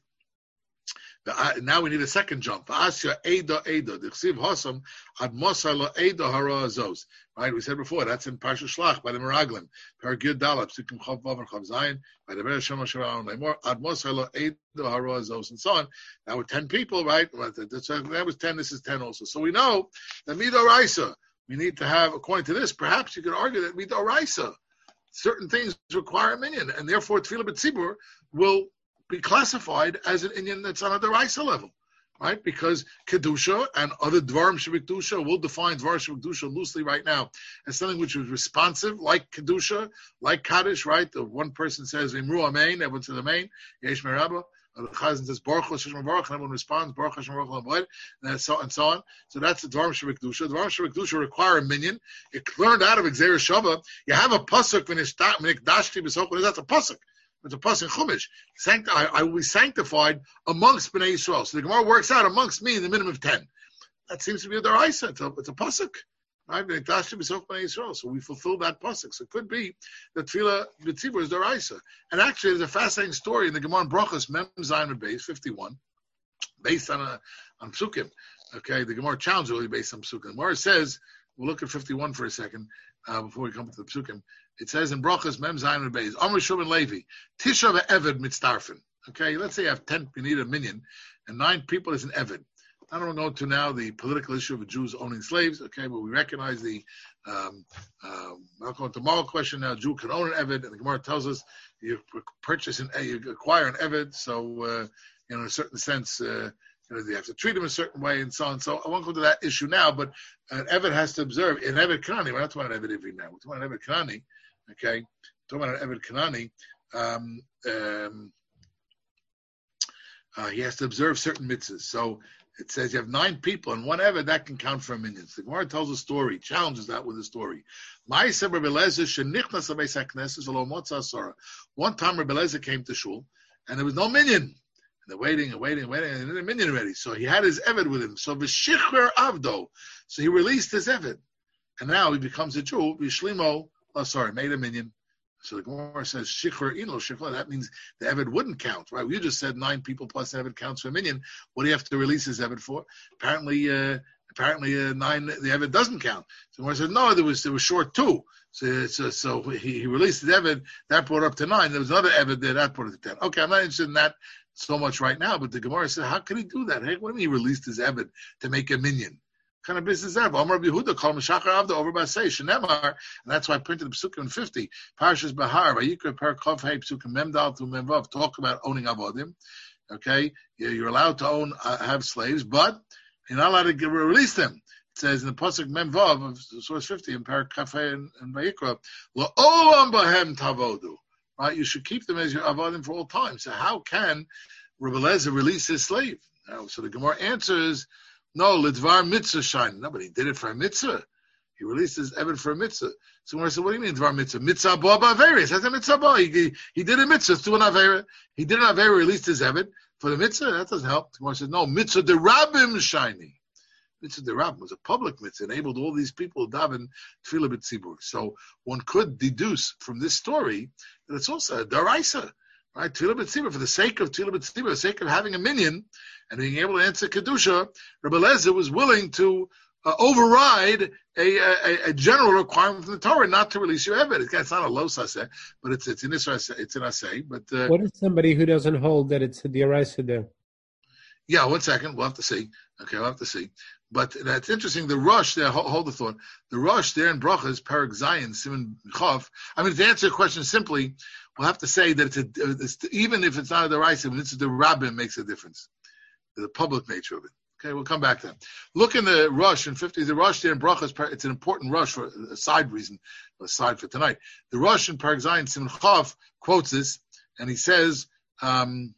S1: Now we need a second jump. Asya Eda Eda. The Chsiv Hosam Ad Mosala Eda Hara Azos. Right, we said before, that's in Parsha Shlach by the Meraglim. Paragid Dalab, Psukim Chav Vav and Chav Zayin, by the Beresh Shema Shavah Lemor, Ad Mosala Eda Hara Azos, and so on. Now with ten people, right? That was ten, this is ten also. So we know that Midoraisa, we need to have, according to this, perhaps you could argue that Midoraisa, certain things require a minyan, and therefore Tefillah B'Tzibur will be classified as an Inyan that's on a Deraisa level, right? Because Kedusha and other Dvarim Shebikdusha, we'll define Dvarim Shebikdusha loosely right now as something which is responsive, like Kedusha, like Kaddish, right? The one person says, Imru Amen, everyone says Amen, Yesh Merabah. The Chazan says Baruch Hashem Baruch, and everyone responds Baruch Hashem Baruch Lamod, and so and so on. So that's the Dvarim Shebikdusha. Dvarim Shebikdusha require a minyan. It learned out of Gzera Shava. You have a pasuk when it's Dashti B'Soch. That's a pasuk. It's a pasuk in Chumash. Sancti- I, I will be sanctified amongst Bnei Yisrael. So the Gemara works out amongst me in the minimum of ten. That seems to be a deraisa. It's a, it's a pasuk. Right? So we fulfill that pasuk. So it could be that Tefillah B'Tzibur is deraisa. And actually, there's a fascinating story in the Gemara Brachas Mem Zayin Beis fifty-one, based on a on psukim. Okay, the Gemara challenge really based on psukim. The Gemara says, we'll look at fifty-one for a second uh, before we come to the psukim. It says in Brachas Mem Zayin Beis, Amr Shimon Levi, Tisha ve'Eved mitztarfin. Okay, let's say you have ten, you need a minyan, and nine people is an Eved. I don't go to now the political issue of Jews owning slaves, okay, but we recognize the, um, uh, I'll go into moral question now, Jew can own an Eved, and the Gemara tells us you purchase an, you acquire an Eved, so, uh, you know, in a certain sense, uh, you know, you have to treat him a certain way and so on. So I won't go to that issue now, but an Eved has to observe, an Eved Kanani, we're not talking about an Eved Ivri now, we're talking about an Eved Kanani, okay, we're talking about an Eved Kanani, um, um, uh, he has to observe certain mitzvahs. So it says you have nine people and one Eved, that can count for a minyan. The Gemara tells a story, challenges that with a story. One time Rebbe Eliezer came to shul and there was no minyan. And they're waiting and waiting and waiting and the minyan ready. So he had his Eved with him. So v'shichrer avdo. So he released his Eved. And now he becomes a Jew. V'shlimo, oh sorry, made a minyan. So the Gemara says, Shichur ino Shichur, that means the Eved wouldn't count, right? We just said nine people plus Eved counts for a minyan. What do you have to release his Eved for? Apparently, uh, apparently uh, nine, the Eved doesn't count. So the Gemara said, no, there was, there was short two. So, so, so he, he released his Eved, that brought up to nine. There was another Eved there, that brought it to ten. Okay, I'm not interested in that so much right now, but the Gemara said, how could he do that? Hey, what do you mean he released his Eved to make a minyan? Kind of business that? Amar Yehuda called Meshachar Avda over Basei Shenemar, and that's why I printed the Psukim in fifty. Parshas Bahar, Vayikra Per Kov Hey Psukim Memdal to Memvav talk about owning avodim. Okay, you're allowed to own, uh, have slaves, but you're not allowed to give, release them. It says in the pasuk Memvav of source fifty in Per Kafei and, and Vayikra, La'olam Bahem Tavodu. Right, you should keep them as your avodim for all time. So how can Rebbe Eliezer release his slave? Now, so the Gemara answers, no, Lidvar mitzvah shine. No, but he did it for a mitzvah. He released his Eved for a mitzvah. So when I said, what do you mean Dvar mitzvah? Mitzvah ba ba'averis. That's a mitzvah ba. He, he did a mitzvah to an avera. He did an avera, released his Eved. For the mitzvah, that doesn't help. The Gemara says, no, mitzvah de rabbim shiny. Mitzvah de rabbim was a public mitzvah, enabled all these people to daven tefillah b'tzibur. So one could deduce from this story that it's also a daraisa, right? Tefillah b'tzibur, for the sake of tefillah b'tzibur, for the sake of having a minyan and being able to answer kedusha, Rebbe Lezer was willing to uh, override a, a, a general requirement from the Torah not to release your eved. It's not a los aseh, but it's it's in this it's an aseh. But uh,
S2: what is somebody who doesn't hold that it's a daraisa there?
S1: Yeah, one second. We'll have to see. Okay, we'll have to see. But that's interesting. The rush there, hold, hold the thought. The rush there in Brachas, Perek Zayin, Simon Chav. I mean, to answer your question simply, we'll have to say that it's a, it's, even if it's not a deraisa, when it's a derabbim, makes a difference. The public nature of it. Okay, we'll come back to that. Look in the rush in fifty. The rush there in Brachas, it's an important rush for a side reason, a side for tonight. The rush in Perek Zayin, Simon Chav quotes this, and he says, um,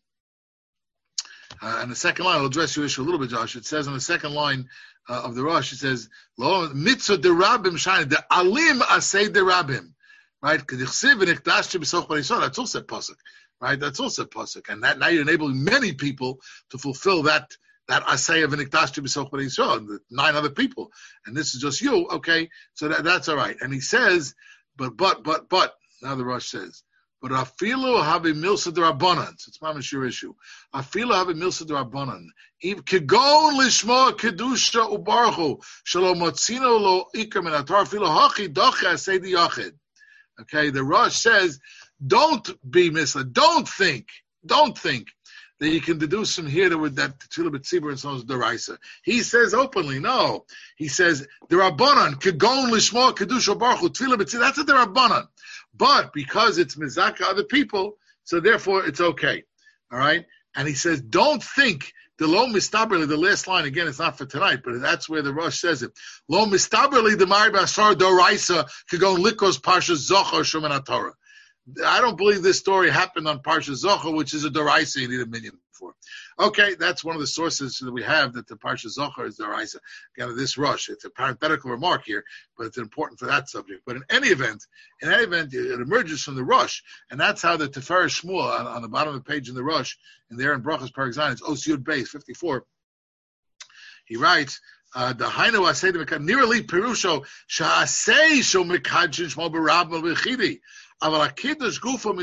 S1: Uh, and the second line, I'll address your issue a little bit, Josh. It says on the second line uh, of the Rush, it says, Lo mitzvah de rabbim shine, the alim asay de rabbim. Right? That's also a pasuk. Right? That's also a pasuk. And that now you're enabling many people to fulfill that that asay of an ikdash to b'soch b'nei Yisrael, the nine other people. And this is just you. Okay, so that, that's all right. And he says, but, but, but, but, now the Rush says, but afilu have a milsa d'Rabbanan. It's mamish your issue. Afilu have a milsa d'Rabbanan. Kigon lishma kedusha ubarchu shalom motzino lo ikar min haTorah afilu hachi docha asay diyachid. Okay, the Rush says, don't be misled. Don't think. Don't think that you can deduce from here that that tefillah b'tzibur and so on is deraisa. He says openly, no. He says the Rabbanan kigon lishma kedusha ubarchu tefillah b'tzibur. That's a Rabbanan. But because it's mizaka other people, so therefore it's okay. All right? And he says, don't think the lo mistaberli, the last line, again, it's not for tonight, but that's where the Rush says it. Lo mistaberli the mari basar doraisa could go likos parsha zochar shemen Torah. I don't believe this story happened on Parsha Zochar, which is a doraisa you need a minyan for. Okay, that's one of the sources that we have that the Parsha Zochar is doraisa. Again, this Rush, it's a parenthetical remark here, but it's important for that subject. But in any event, in any event, it emerges from the Rush, and that's how the Teferes Shmuel on, on the bottom of the page in the Rush, and there in Brachas Perek Zayin, it's Os Yud Beis fifty-four. He writes, uh, the Hainu Asay de Nirali Perusho Sha'asay Sho Mekadjin Shmo Barab Melchidi. Says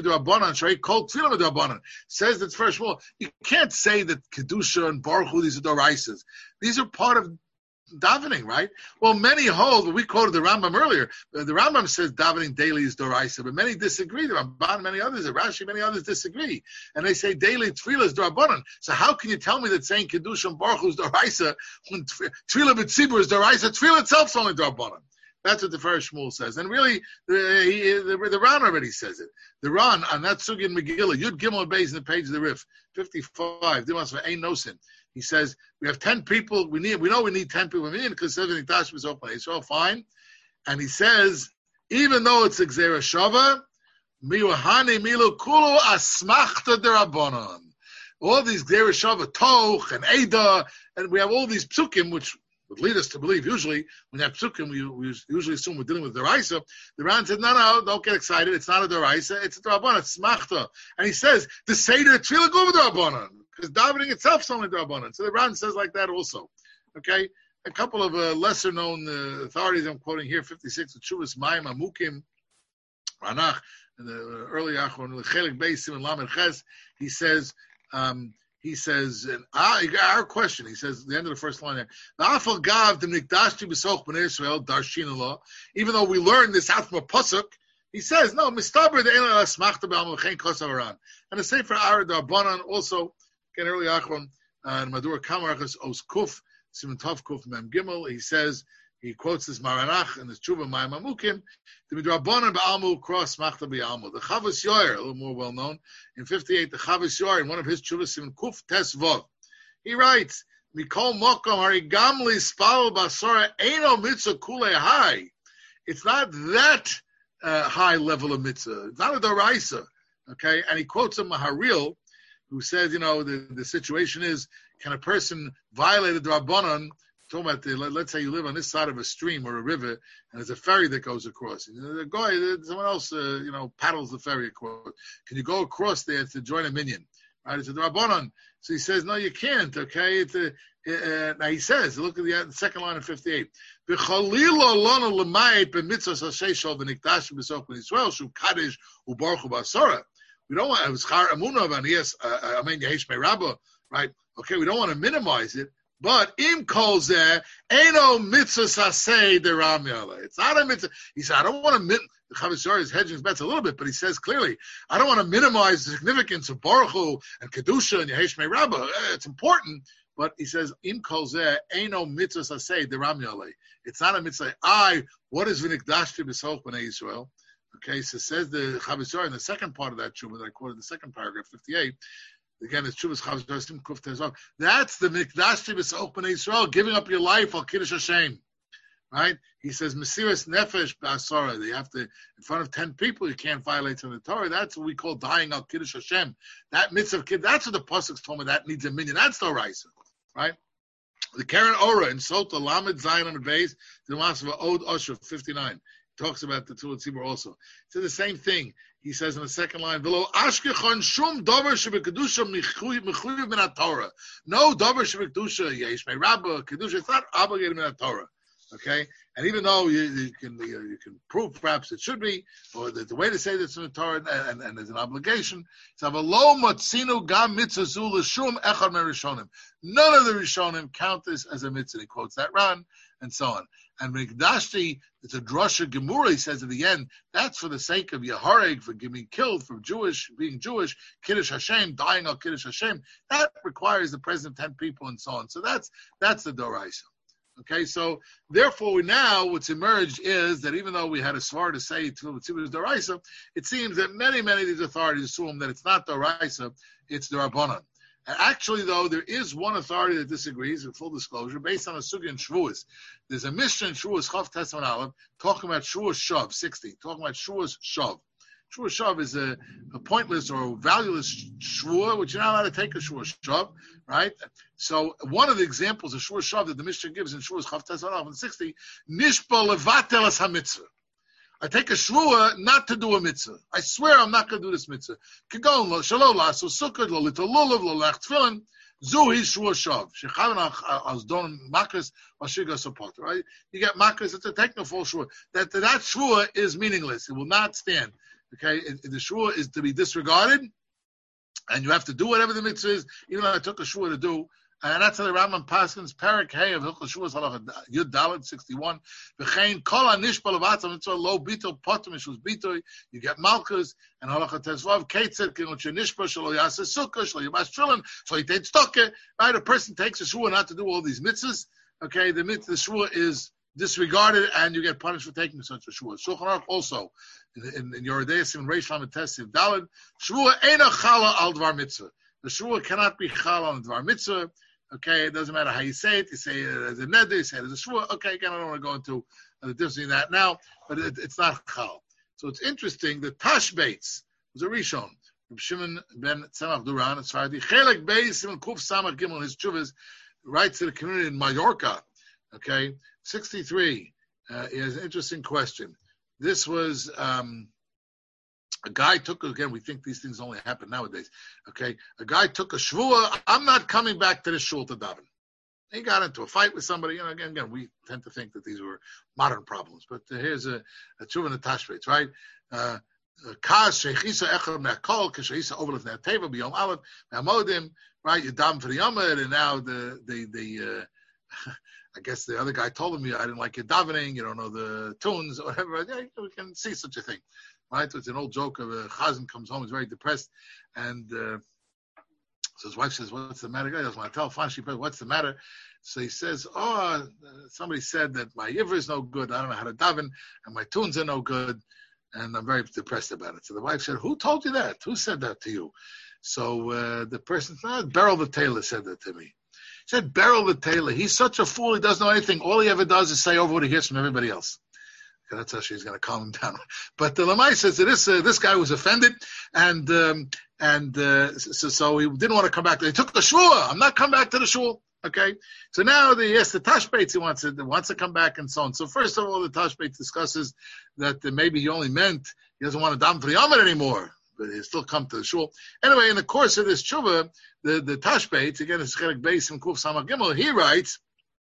S1: that's first of all, you can't say that Kedusha and Baruch Hu, these are doraisas. These are part of davening, right? Well, many hold, we quoted the Rambam earlier, the Rambam says davening daily is doraisa, but many disagree. The Ramban, many others, the Rashi, many others disagree. And they say daily tefillah is dorabanan. So how can you tell me that saying Kedusha and Baruch Hu is doraisa when tefillah b'tzibur is doraisa? Tefillah itself is only dorabanan. That's what the Teferes Shmuel says. And really, the, he, the, the Ran already says it. The Ran, on that Sugi in Megillah, Yud Gimel Beis in the page of the Rif, fifty-five, Dimas for Ein Nosin. He says, we have ten people, we need, we know we need ten people, because everything Tash was open. Israel, fine. And he says, even though it's a Gzera Shava, Miuhani Milu Kulu Asmachta Derabonon. All these Gzera Shava, Toch and Ada, and we have all these psukim, which would lead us to believe, usually, when you have psukim, we, we usually assume we're dealing with deraisa. The Ran said, no, no, don't get excited. It's not a deraisa. It's a derabanan. It's smachta. And he says, the Seder Tefillah go with derabanan, because davening itself is only derabanan. So the Ran says like that also. Okay? A couple of uh, lesser-known uh, authorities I'm quoting here, fifty-six, the Chuvas Mayim Amukim, Ranach, in the early Achron, the Chelik Beisim and Lamed Ches, he says, um, He says, and our, our question, he says, the end of the first line there, even though we learned this out from a pasuk, he says, no, mistaber the ela smachta be'amulchein kosav. And the same for Ara Darbanan, also, again, early Achron, and Madur Kamarachas Os Kuf, Simon Tov Kuf Mem Gimel, he says, he quotes this Maranach and this Tshuva Mayim Amukim, the Midrabanan Ba'almu cross Machta B'Almu. The Chavos Yoyer, a little more well known, in fifty-eight, the Chavos Yoyer, in one of his Tshuvas in Kuf Tes Vov, he writes, Mikol Mokom Hari Gamli Spal Basora Eino Mitzvah Kule High. It's not that uh, high level of mitzvah. It's not a doraisa. Okay, and he quotes a Maharil, who says, you know, the, the situation is, can a person violate a Drabanan? Talking about the, let's say you live on this side of a stream or a river, and there's a ferry that goes across. And the guy, someone else, uh, you know, paddles the ferry across. Can you go across there to join a minyan? right? It's a Rabbanon. So he says, no, you can't, okay? It's a, uh, now he says, look at the, the second line of fifty-eight. We don't want, right? Okay, we don't want to minimize it, but im kol zeh eno mitzvah saseh deramyala. It's not a mitzvah. He said, I don't want to min. The Chavis Yored is hedging his bets a little bit, but he says clearly, I don't want to minimize the significance of Baruch Hu and Kedusha and Yehesh Me'Rabba. It's important, but he says, im kol zeh eno mitzvah saseh deramyala. It's not a mitzvah. I, what is v'nikdashti b'soch b'nei Yisrael? Okay, so says the Chavis Yored in the second part of that Shuvah that I quoted in the second paragraph, fifty-eight. Again, it's Shuvas Chavis Yored Kuf Tezvav. That's the Mikdashti B'Soch B'nei Yisrael, giving up your life al Kiddush Hashem. Right? He says, Mesiras Nefesh B'Asora. They have to, in front of ten people, you can't violate the Torah. That's what we call dying al Kiddush Hashem. That mitzvah kid, that's what the Pasuk's told me, that needs a minion. That's the Raisa. Right? The Karen Ora in Sota Lamed Zion on the base, the Masva Od Osher fifty-nine. Talks about the Tzur Tzibur also. It's the same thing. He says in the second line, "V'lo ashkechon shum davar shebekadusha mechuyev min Torah." No davar shebekadusha yesh me'Rabba kedusha. It's not obligated min Torah. Okay, and even though you, you can you, you can prove perhaps it should be, or the, the way to say this in the Torah, and, and, and there's an obligation. None of the Rishonim count this as a mitzvah. He quotes that Ran and so on. And Mikdashti, it's a drasha gemura. He says at the end, that's for the sake of Yehareg, for being killed, for Jewish, being Jewish, Kiddush Hashem, dying on Kiddush Hashem. That requires the presence of ten people and so on. So that's that's the Doraisa. Okay, so therefore we now what's emerged is that even though we had a svar to say to it was Doraisa, it seems that many, many of these authorities assume that it's not Doraisa, it's the Rabbanan. And actually, though, there is one authority that disagrees, in full disclosure, based on a sugya in Shavuos. There's a Mishnah in Shavuos, Chav Tesman Aleph, talking about Shavuos Shav, sixty, talking about Shavuos Shav. Shavuos Shav is a, a pointless or valueless Shavuos, which you're not allowed to take a Shavuos Shav, right? So one of the examples of Shavuos Shav that the Mishnah gives in Shavuos Chav Tesman Aleph in sixty, Nishpa levatel as ha-mitzvah. I take a shvua not to do a mitzvah. I swear I'm not going to do this mitzvah. Kigon lo shelo lasu sukkot lo little lulav lo lech tefillin zuhi shvua shav shechavin as don makas ashiga support. Right? You get makas. It's a technical shvua. That that shvua is meaningless. It will not stand. Okay, it, it, the shvua is to be disregarded, and you have to do whatever the mitzvah is. Even though I took a shvua to do. And that's how the Rambam Paskins Parak Hay of Hilchos Shuas Halacha Yud Dalet sixty-one. V'chein kol hanishpa levatzam it's a low bito potem ishus bito. You get malchus and Halacha Tesvav Keitzet kinot shenishpa shelo yaseh sukkah shelo yimas trilin shelo yitet tzedakah. Right, a person takes a shua not to do all these mitzvahs. Okay, the mitzvah the shua is disregarded and you get punished for taking such a shua. Shulchan Aruch also in, in, in Yoredei Sim Reish Lamed Tes Siv Dalet shua eina chala al dvar mitzvah. The shua cannot be chala on dvar mitzvah. Okay, it doesn't matter how you say it. You say it as a neder, you say it as a shvua. Okay, again, I don't want to go into the difference in that now, but it, it's not chal. So it's interesting. The Tashbates was a Rishon. Reb Shimon ben Tzemach Duran, it's Fardi. Chelek Beis Simon Kuf Samach Gimel, his chuvas, writes to the community in Mallorca. Okay, sixty-three. Uh, he has an interesting question. This was... Um, A guy took, again, we think these things only happen nowadays, okay? A guy took a shvua, I'm not coming back to the shul to daven. He got into a fight with somebody, you know, again, again, we tend to think that these were modern problems, but uh, here's a, a tshuva in the Tashbetz, right? Kaz sheichisa echad me'akol, k'sheisa overlef ne'ateva, b'yom aleph, me'amodim, right? You daven for the yomad, and now the, the, the, uh, I guess the other guy told him, I didn't like your davening, you don't know the tunes, or whatever. Yeah, we can see such a thing. Right, so it's an old joke of a chazan comes home, he's very depressed, and uh, so his wife says, "What's the matter?" He doesn't want to tell. Fine, she says, "What's the matter?" So he says, "Oh, somebody said that my yivra is no good. I don't know how to daven, and my tunes are no good, and I'm very depressed about it." So the wife said, "Who told you that? Who said that to you?" So uh, the person said, "Beryl the tailor said that to me." He said, "Beryl the tailor, he's such a fool. He doesn't know anything. All he ever does is say over what he hears from everybody else." That's how she's going to calm him down. But the Lamai says that this uh, this guy was offended, and um, and uh, so, so he didn't want to come back. He took the shul. I'm not coming back to the shul. Okay. So now the yes, the Tashbetz he wants to wants to come back and so on. So first of all, the Tashbetz discusses that uh, maybe he only meant he doesn't want to daven for the Yomad anymore. but he still come to the shul. Anyway, in the course of this tshuva, the, the Tashbeit, again, it's Chelik Beis and Kuf Samach Gimel, he writes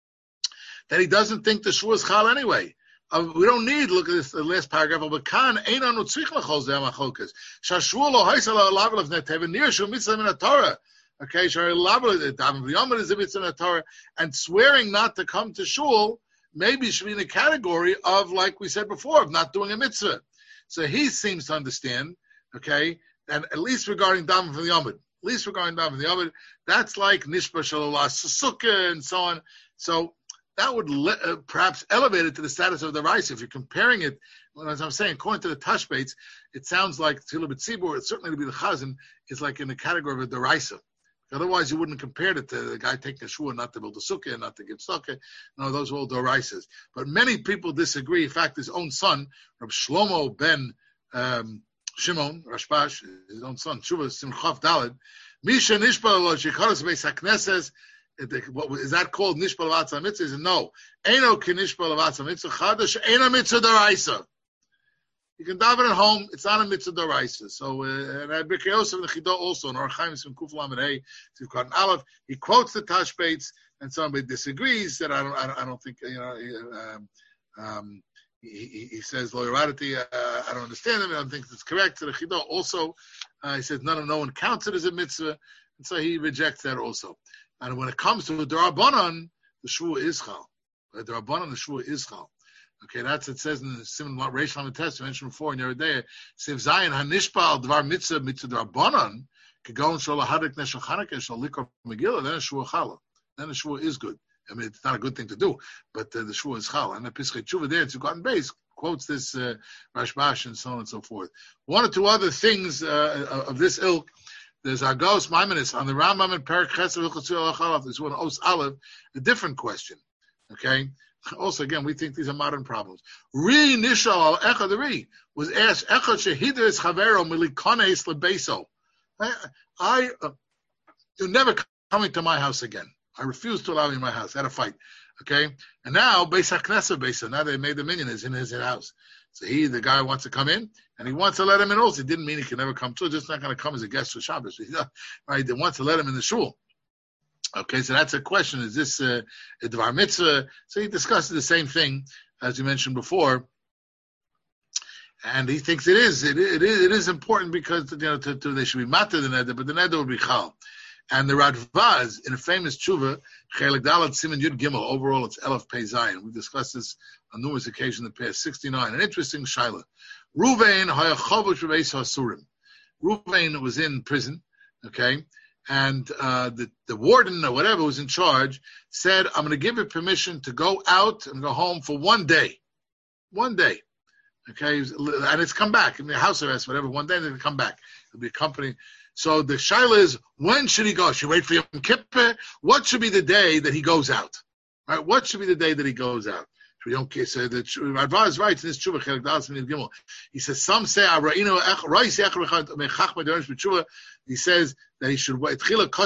S1: that he doesn't think the shul is chal anyway. Uh, we don't need, look at this the last paragraph, but kan ein anu tzrich lechol zeh machlokas. Shashul lo haisel alav of netev near shul mitzvah min Torah. Okay, shari lav daven v'yomer is a mitzvah in Torah, and swearing not to come to shul maybe should be in the category of, like we said before, of not doing a mitzvah. So he seems to understand, okay, and at least regarding daven v'yomer, at least regarding daven v'yomer, that's like nishba shalolah sukkah and so on. So that would le- uh, perhaps elevate it to the status of the rice. If you're comparing it, well, as I'm saying, according to the Tashbates, it sounds like Tefillah B'tzibur, it's certainly to be the Chazan, is like in the category of a deraisa. Otherwise, you wouldn't compare it to the guy taking a shua, not to build a sukkah, not to give sukkah. No, those are all deraisas. But many people disagree. In fact, his own son, Rabbi Shlomo ben um, Shimon, Rashbash, his own son, Shuvah Simchav Daled, Misha Nishbal Lo Shikoros Beis HaKnesses. What is that called? Nishbal Avatza Mitzvah? He said, no. Eino ki Nishbal Avatza Mitzvah Chadash, Eino Mitzvah Daraisa. You can daven at home. It's not a Mitzvah Daraisa. So, uh, and Birkei Yosef and Chido also, in Orach Chaim Sim Kuf Lamed Hey, Tzivkot and Aleph, he quotes the Tashbates, and somebody disagrees that I don't, I don't, I don't think, you know, um, um, he, he says loyalty. Uh, I don't understand him. I don't think it's correct. So the Chido also, uh, he says none of no one counts it as a mitzvah, and so he rejects that also. And when it comes to the Darabanan, the Shua is chal. The Darabanan, the Shua is chal. Okay, that's it says in the Simon Reish Lamed Tes mentioned before in your day. Siv Zayin Hanishbal Dvar Mitzvah Mitzvah Darabanan Kagon Shol Hadik Neshel Chanukah Shol Likor Megillah. Then the Shua chala. Then the Shua is good. I mean, it's not a good thing to do, but uh, the Shua is chal. And the Pischei Tshuva there, it's gotten base quotes this uh, Rashbash and so on and so forth. One or two other things uh, of this ilk. There's Agos Maimonides on the Rambam and Perek Chesed V'Chatzur Alachalav. There's one Os Aleph, a different question. Okay. Also, again, we think these are modern problems. Ri Nishal Al Echad the Ri was asked Echad Shehidres Chavero Milikones Lebeso. I, I uh, you're never coming to my house again. I refuse to allow you in my house. I had a fight. Okay. And now Beis HaKnesset Beso. Now they made the minyan is in his house. So he, the guy, wants to come in, and he wants to let him in also. It didn't mean he can never come to, just not going to come as a guest for Shabbos. Right? They want to let him in the shul. Okay, so that's a question. Is this uh, a Dvar Mitzvah? So he discusses the same thing as you mentioned before. And he thinks it is. It, it is it is important because, you know, to, to, they should be matter the neder, but the neder will be chal. And the Radvaz, in a famous tshuva, Chelik Dalet Siman Yud Gimel, overall it's Elef Pei Zayin. We've discussed this on numerous occasions in the past, sixty-nine. An interesting shaila. Ruvain hayachovush b'beis hasurim. Ruvain was in prison, okay, and uh, the, the warden or whatever who was in charge said, I'm going to give you permission to go out and go home for one day. One day. Okay, and it's come back. I mean, house arrest, whatever, one day they'll come back. It'll be a company. So the shaila is, when should he go? Should he wait for Yom Kippur? What should be the day that he goes out? Right? What should be the day that he goes out? So the Radva is right in this tshuva, Chelik Dalet Siman Yud Gimel. He says, some say, he says that he should wait,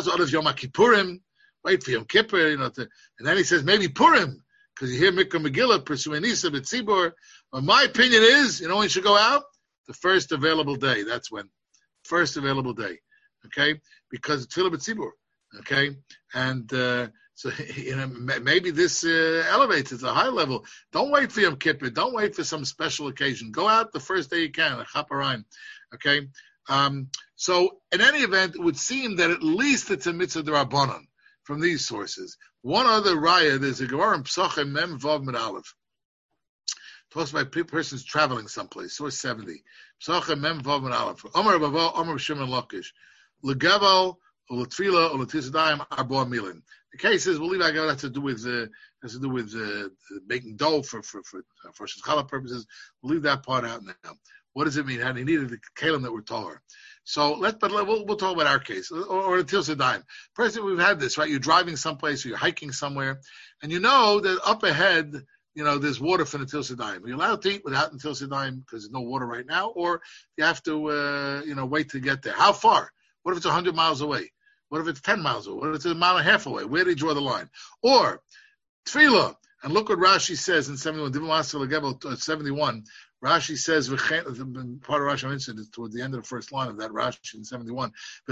S1: wait for Yom Kippur, you know, to, and then he says, maybe Purim, because you hear Mikra Megillah, Pursuing Nisa, B'tzibur. But my opinion is, you know when you should go out? The first available day, that's when. First available day, okay? Because it's Tefillah B'tzibur, okay? And uh, so, you know, maybe this uh, elevates it to a high level. Don't wait for Yom Kippur. Don't wait for some special occasion. Go out the first day you can, a chaparayim, okay? Um, so, in any event, it would seem that at least it's a mitzvah d'Rabbanan from these sources. One other raya, there's a Gemara in Pesachim Mem Vav Mid Aleph. Talks about persons traveling someplace. Source seventy. Pesachim Mem Vav Mid Aleph. Omer Bavo, Omer Shimon Lakish. Legavel, Ulatfila, Ulatisadayim, Arba Milin. The case is, we'll leave that has to do with uh, has to do with uh, making dough for for for for shechala purposes. We'll leave that part out now. What does it mean? How he needed the kalim that were taller. So let, but let, we'll, we'll talk about our case or, or until Sedayim. Personally, we've had this, right? You're driving someplace, or you're hiking somewhere, and you know that up ahead, you know, there's water for the Til Sedayim. Are you allowed to eat without the Til Sedayim because there's no water right now, or you have to, uh, you know, wait to get there? How far? What if it's a hundred miles away? What if it's ten miles away? What if it's a mile and a half away? Where do you draw the line? Or tefillah, And look what Rashi says in seventy-one. seventy-one. Rashi says, part of Rashi I mentioned is toward the end of the first line of that Rashi in seventy-one.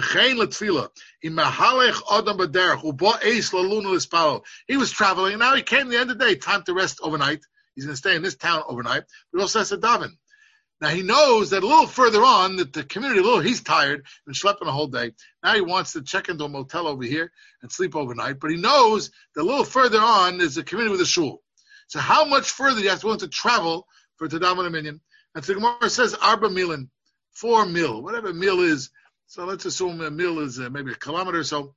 S1: He was traveling, and now he came at the end of the day, time to rest overnight. He's going to stay in this town overnight, but also has to daven. Now he knows that a little further on, that the community, a little, he's tired, been schlepping the whole day. Now he wants to check into a motel over here and sleep overnight, but he knows that a little further on is a community with a shul. So how much further do you have to willing to travel for to daven a minyan? And so the Gemara says, arba milin, four mil, whatever mil is. So let's assume a mil is uh, maybe a kilometer or so,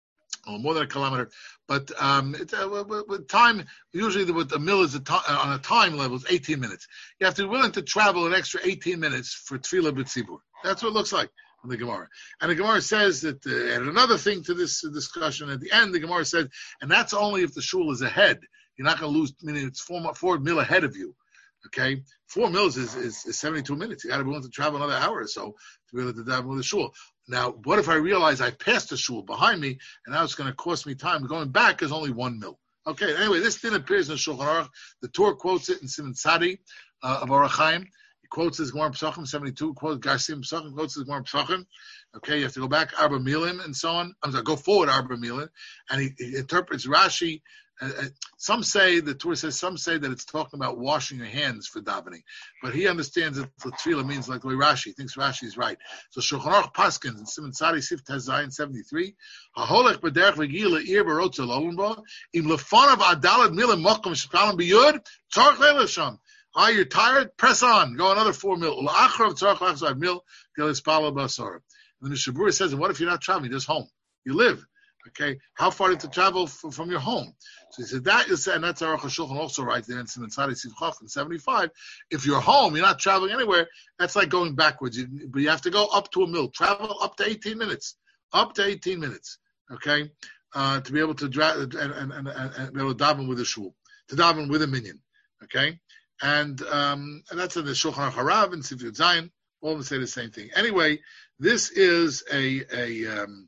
S1: or more than a kilometer. But um, it, uh, with, with time, usually the, with a mil is a to, uh, on a time level, it's eighteen minutes. You have to be willing to travel an extra eighteen minutes for tefillah b'tzibur. That's what it looks like in the Gemara. And the Gemara says that, uh, and another thing to this discussion at the end, the Gemara said, and that's only if the shul is ahead. You're not going to lose, meaning it's four, four mil ahead of you. Okay, four mils is, is, is seventy-two minutes. You got to be willing to travel another hour or so to be able to daven with the shul. Now, what if I realize I passed the shul behind me, and now it's going to cost me time? Going back is only one mil. Okay, anyway, this thing appears in Shulchan Aruch. The Torah quotes it in Siman Tzadi uh, of Orach Chaim. He quotes his Gemara Pesachim seventy-two. Quotes Garsim Pesachim. Quotes his Gemara Pesachim. Okay, you have to go back Arba Milim and so on. I'm sorry, go forward Arba Milim, and he, he interprets Rashi. Uh, some say, the Torah says, some say that it's talking about washing your hands for davening. But he understands that the tefillah means like the way Rashi, he thinks Rashi is right. So Shulchan Aruch Paskins in Siman Tzadi Sif Tezayin seventy-three, HaHolech b'derech v'gil le'ir b'rotze l'olun bo, im lefonav adalad milim mokum sh'palim b'yud, tzarech le'lesham. Ah, you're tired? Press on. Go another four mil. L'achrav tzarech l'achzav mil, gel espala b'asor. And the Mishnah Berurah says, and what if you're not traveling? You're just home. You live. Okay, how far did you travel from, from your home? So he said that is, and that's Aruch HaShulchan also writes there in Siman Tzadi Sivchach in seventy-five. If you're home, you're not traveling anywhere. That's like going backwards. You, but you have to go up to a mil. Travel up to eighteen minutes. Up to eighteen minutes. Okay, uh, to be able to dra- and, and, and, and be able to daven with a shul, to daven with a minyan. Okay, and um, and that's in the Shulchan Aruch Harav and Sifyot Zayin. All of them say the same thing. Anyway, this is a a um,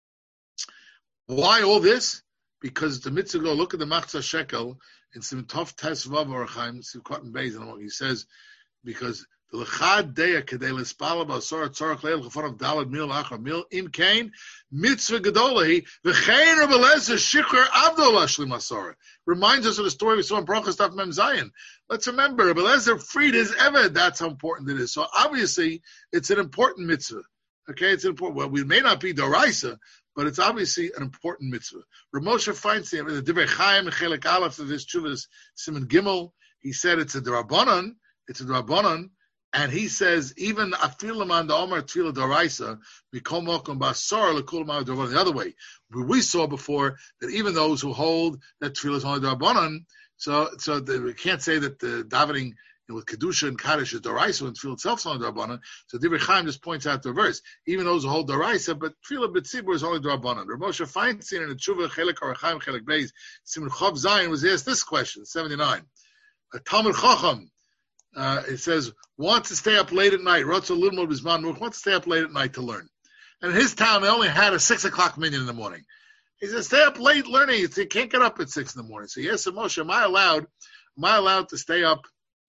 S1: why all this? Because the mitzvah go look at the Machzah Shekel in Siman Tov Tes Vav Orach Chaim Sivkot and Beis, and what he says, because the Lechad Deya Kedei L'Spala B'Asor Tzorach Leil Chafonav Dalad Mil Achar Mil Im Kain Mitzvah Gedolahi V'Chein Reb Eliezer Shikar Avdol Ashlim Asor reminds us of the story we saw in Brachas Daf Mem Zayin. Let's remember, Reb Eliezer freed his Eved. That's how important it is. So obviously, it's an important mitzvah. Okay, it's important. Well, we may not be Doraisa, but it's obviously an important mitzvah. Rav Moshe Feinstein, in the Divrei Chaim, Chelik Aleph of his Chuvas Siman Gimel, he said it's a D'Rabbanan, it's a D'Rabbanan, and he says even Afilaman the Omer Tefillah Doraisa, Mikol Mokum Basar Lekul Ma'ad D'Rabbanan. The other way, we saw before that even those who hold that Tefillah is only D'Rabbanan, so so the, we can't say that the davening with Kedusha and Kaddish is Doraisa, and Tefillah itself is only D'Rabbanan. So Divrei Chaim just points out the verse. Even those who hold Doraisa, but Tefillah B'tzibur is only D'Rabbanan. Rav Moshe Feinstein in the Tshuva Chelik Orach Chaim Chelik Beis Siman Chav Zayin was asked this question, seventy-nine. A Talmud Chacham, uh, it says, wants to stay up late at night. Rotza Lilmod Bizman Ruch wants to stay up late at night to learn. And in his town, they only had a six o'clock minyan in the morning. He says, stay up late learning. You can't get up at six in the morning. So yes, Moshe, am I allowed? Am I allowed to stay up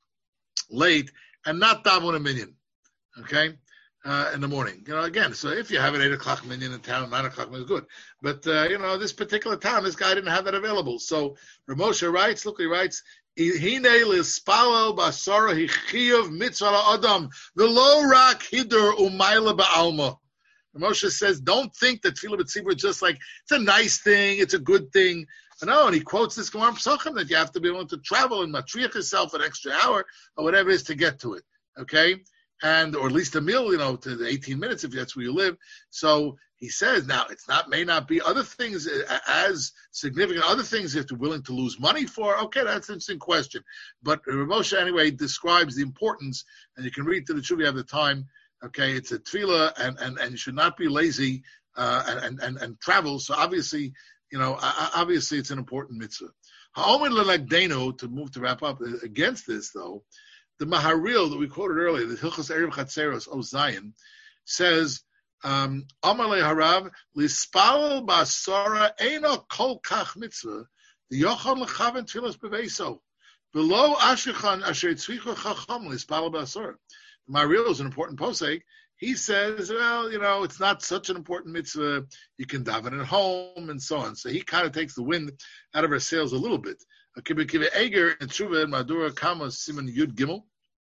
S1: late and not daven a minyan, okay, uh, in the morning? You know, again, so if you have an eight o'clock minyan in town, nine o'clock minyan is good. But, uh, you know, this particular town, this guy didn't have that available. So Rav Moshe writes, look, he writes, Hine lispalel basara hichiyav mitzvah adam v'lo rak hidur umayla ba'alma. Moshe says, don't think that Tefillah B'tzibur is just like, it's a nice thing, it's a good thing. No, and he quotes this Gemara Pesachim that you have to be able to travel and matriach yourself an extra hour or whatever it is to get to it, okay? And, or at least a meal, you know, to eighteen minutes if that's where you live. So he says, now, it's not, may not be other things as significant, other things that you're willing to lose money for. Okay, that's an interesting question. But Rav Moshe, anyway, describes the importance, and you can read to the Tshuva at the time. Okay, it's a tefillah, and, and, and you should not be lazy uh, and, and, and travel. So obviously, you know, obviously it's an important mitzvah. Ha'omer le'lagdeno, to move to wrap up, against this, though, the Maharil that we quoted earlier, the Hilchos Erev Chatzeros, O Zion, says, um, Amar le'harav, lispal basara eino kol kach mitzvah, The yochon lechaven tefillas beveso. Below ashichan asher tzvicha chacham lispal b'asor. The Maharil is an important posek. He says, well, you know, it's not such an important mitzvah. You can daven at home and so on. So he kind of takes the wind out of our sails a little bit. Akiva Kiva Eger and Tshuva and Madura Kama Simon Yud Gimel.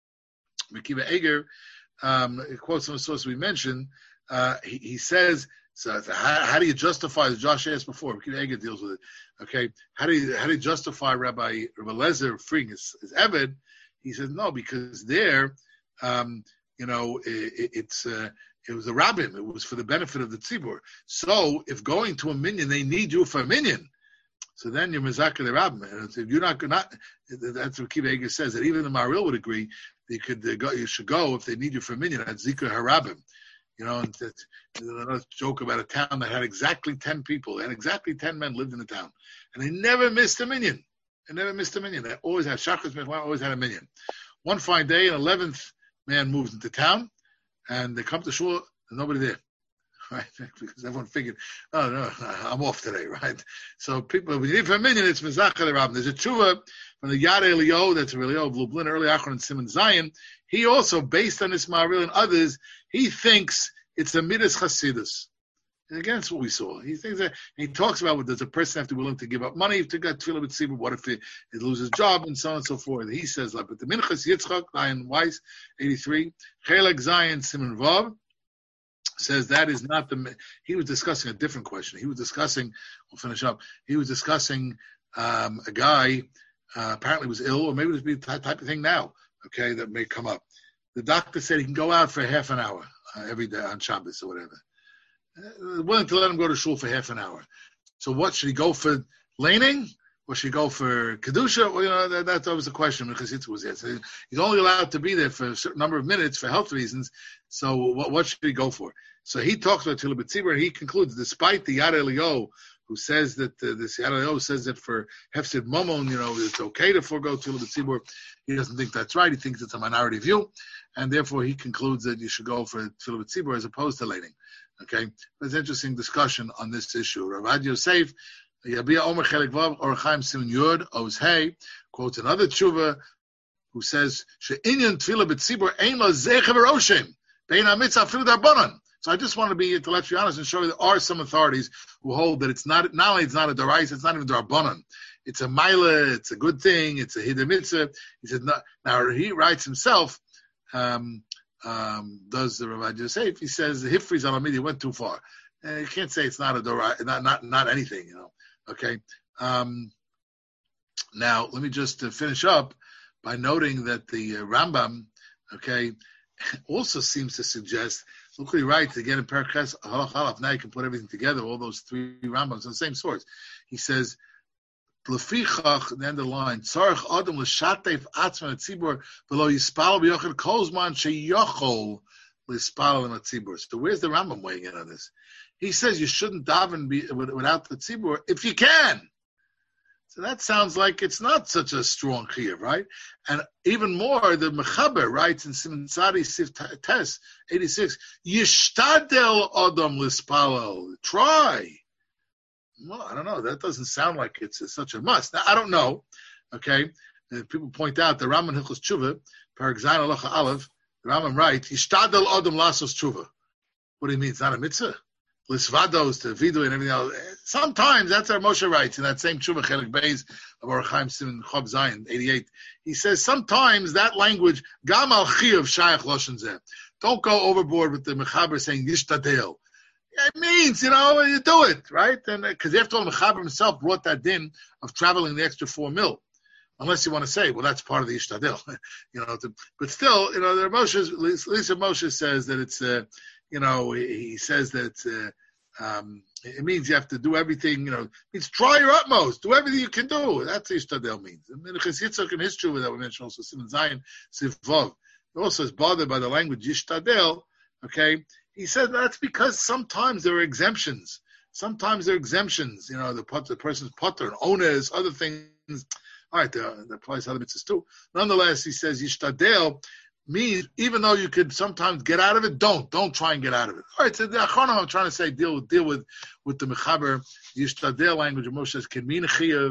S1: Akiva Eger um, quotes some source we mentioned. Uh, he, he says, so how, how do you justify, as Josh asked before, Akiva Eger deals with it. Okay, how do you how do you justify Rabbi Rabbi Lezer freeing his, his Eved? He says no, because there, um, you know, it, it's uh, it was a rabbin. It was for the benefit of the tzibur. So if going to a minyan, they need you for a minyan. So then you're mezakeh the rabbin. And if you're not not, that's what Kiva Eger says. That even the Maharil would agree that you could uh, go, you should go if they need you for a minyan at zikr harabim. You know, and that's another joke about a town that had exactly ten people. They had exactly ten men lived in the town, and they never missed a minyan. They never missed a minyan. They always had shachris. Always had a minyan. One fine day, an eleventh man moves into town, and they come to shul, and nobody there, right? Because everyone figured, oh no, I'm off today, right? So people, when you need for a minyan, it's mezachah the rabbin. There's a tshuva from the Yad Eliyahu, that's a Eliyahu of Lublin, early Achron and Simon Zion. He also, based on this Maharil and others, he thinks it's a midas chasidus. And again, that's what we saw. He thinks that he talks about what does a person have to be willing to give up money to get tefillah with tzibur? What if he, he loses his job and so on and so forth? He says like, but the Minchas Yitzchak, Lion Weiss, eighty-three, Chelek Zion Simon Vav says that is not the. He was discussing a different question. He was discussing. We'll finish up. He was discussing um, a guy uh, apparently was ill, or maybe it was the type of thing now. Okay, that may come up. The doctor said he can go out for half an hour uh, every day on Shabbos or whatever. Uh, willing to let him go to shul for half an hour. So what, should he go for laning? Or should he go for Kedusha? Well, you know, that, that, that was the question because it was there. So he's only allowed to be there for a certain number of minutes for health reasons. So what, what should he go for? So he talks about Tefillah B'tzibur, and he concludes, despite the Yad Eliyahu, who says that uh, this Yad Eliyahu says that for Hefsid Momon, you know, it's okay to forego Tefillah B'tzibur. He doesn't think that's right. He thinks it's a minority view, and therefore he concludes that you should go for Tefillah B'tzibur as opposed to laning. Okay, there's an interesting discussion on this issue. Ravad Yosef, Yabia Omer Chelik Vav, Or Chaim Simon Yud, Oz Hey, quotes another tshuva who says, She'inyan Tefillah B'tzibur ein lo zecher v'roshem, bein ha-mitzvah afilu d'Rabbanan. So I just want to be, to let you honest and show you there are some authorities who hold that it's not, not only it's not a Dorais, it's not even D'Rabbanan. It's a Maila, it's a good thing, it's a Hiddur Mitzvah. He said, no, now he writes himself, um, Um, does the Ravad Yosef? He says the Hifri's Alamidi went too far. And you can't say it's not a Dora, not not not anything, you know. Okay. Um, now let me just uh, finish up by noting that the uh, Rambam, okay, also seems to suggest. Look what he writes again in Parakhas Halach Halaf. Now you can put everything together, all those three Rambams on the same source. He says. Lefichach, the end of the line, Tzarech Adam l'shatef atzman atzibur v'lo yispal b'yochel kozman sheyochol l'spal atzibur. So where's the Rambam weighing in on this? He says you shouldn't daven be, without the tzibur if you can. So that sounds like it's not such a strong chiyuv, right? And even more, the Mechaber writes in Simon Tzadi Sif Tes eighty-six, Yishtadel Adam l'spalel. Try. Well, I don't know. That doesn't sound like it's a, such a must. Now, I don't know. Okay, and people point out the Rambam Hilchos Tshuva, Parag Zayin Halacha Aleph. The Rambam writes, "Yishtadel Adam Lasos Tshuva." What do you mean? It's not a mitzvah. Lisvados to vidu and everything else. Sometimes that's our Moshe writes in that same Tshuva Chelik Beis of Or Chaim Simon Chob Zayin eighty-eight. He says sometimes that language Gam al Chiyuv Shayach Loshen Zeh. Don't go overboard with the Mechaber saying Yishtadel. It means, you know, you do it, right? And because after all, Mechaber himself brought that din of traveling the extra four mil. Unless you want to say, well, that's part of the Ishtadil, you know. To, but still, you know, the Moshe, Lisa Moshe says that it's, uh, you know, he, he says that it's, uh, um, it means you have to do everything, you know. It means try your utmost, do everything you can do. That's what Ishtadil means. I mean, Chas Yitzchak in his tshuva that we mentioned also, Simon Zion, Sivvov, also is bothered by the language Ishtadil, okay. He said that's because sometimes there are exemptions. Sometimes there are exemptions. You know, the, the person's potter and owners, other things. All right, that applies to other mitzvahs too. Nonetheless, he says yishtadel means even though you could sometimes get out of it, don't don't try and get out of it. All right, so the Achronim I'm trying to say deal with deal with with the mechaber yishtadel language of Moshe says can mean a chiyuv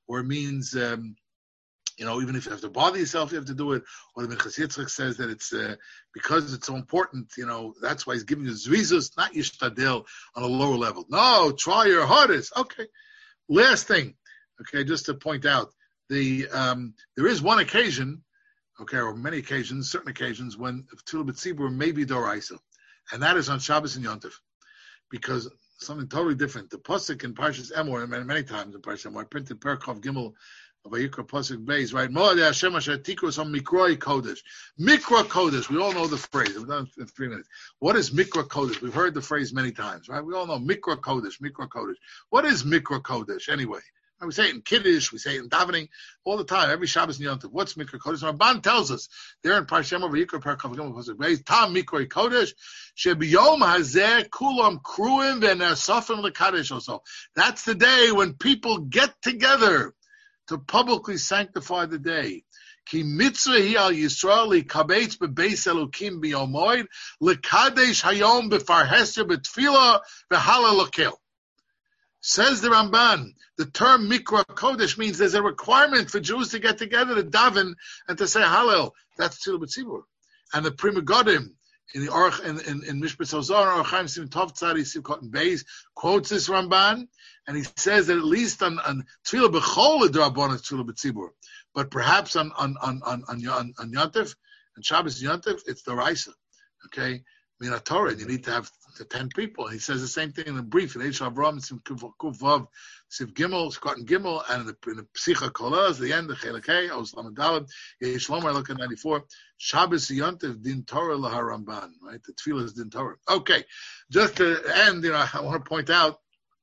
S1: or it means, um, you know, even if you have to bother yourself, you have to do it. Or the Minchas Yitzchak says that it's uh, because it's so important, you know, that's why he's giving you zrizus, not yishtadel on a lower level. No, try your hardest. Okay. Last thing, okay, just to point out, the um, there is one occasion, okay, or many occasions, certain occasions, when Tefillah B'tzibur may be Doraisa, and that is on Shabbos and Yom Tov, because something totally different. The pasuk in Parshas Emor, many, many times in Parshas Emor, I printed Perkov Gimel of Vayikra pasuk Beis, right? Mo'adei Hashem Asher Tikros on Mikroi Kodesh. Mikra Kodesh. We all know the phrase. We've done it in three minutes. What is Mikra Kodesh? We've heard the phrase many times, right? We all know Mikra Kodesh. Mikra Kodesh. What is Mikra Kodesh anyway? We say it in Kiddush, we say it in davening all the time, every Shabbos and Yom Tov. What's Mikra Kodesh? Ramban tells us there in Parshem over Yikra Perkav Gimel pasuk Beis, Tam Mikra Kodesh shebiyom hazeh kulam kruim v'ne'asafim lekadesh also. That's the day when people get together to publicly sanctify the day. Ki mitzvah hi al Yisrael likabetz bebeis Elokim biyomoid lekadesh hayom befarhesya betfila v'halal lakel. Says the Ramban, the term Mikra Kodesh means there's a requirement for Jews to get together to daven and to say Hallel. That's Tefillah B'tzibur. And the Pri Megadim in the Orach in in, in Mishpat Zozar, Orchaim Sim Tov Tzadi Simchat and Beis quotes this Ramban, and he says that at least on on Tefillah B'chol D'Rabbanan is Tefillah B'tzibur, but perhaps on on on on on, on, on Yom Tov and Shabbos Yom Tov it's the Raisa. Okay. Mina Torah, and you need to have the ten people. And he says the same thing in the brief in Eish Avram, Sim Kuvav, Siv Gimel, Scott Gimel, and in the, in the Psicha Kolas, the end, the Chelakei, Oslam Dalad, Yesh Lomer, look at ninety-four, Shabbos Yontiv, Din Torah Laharamban, right? The Tefillah is Din Torah. Okay, just to end, you know, I want to point out,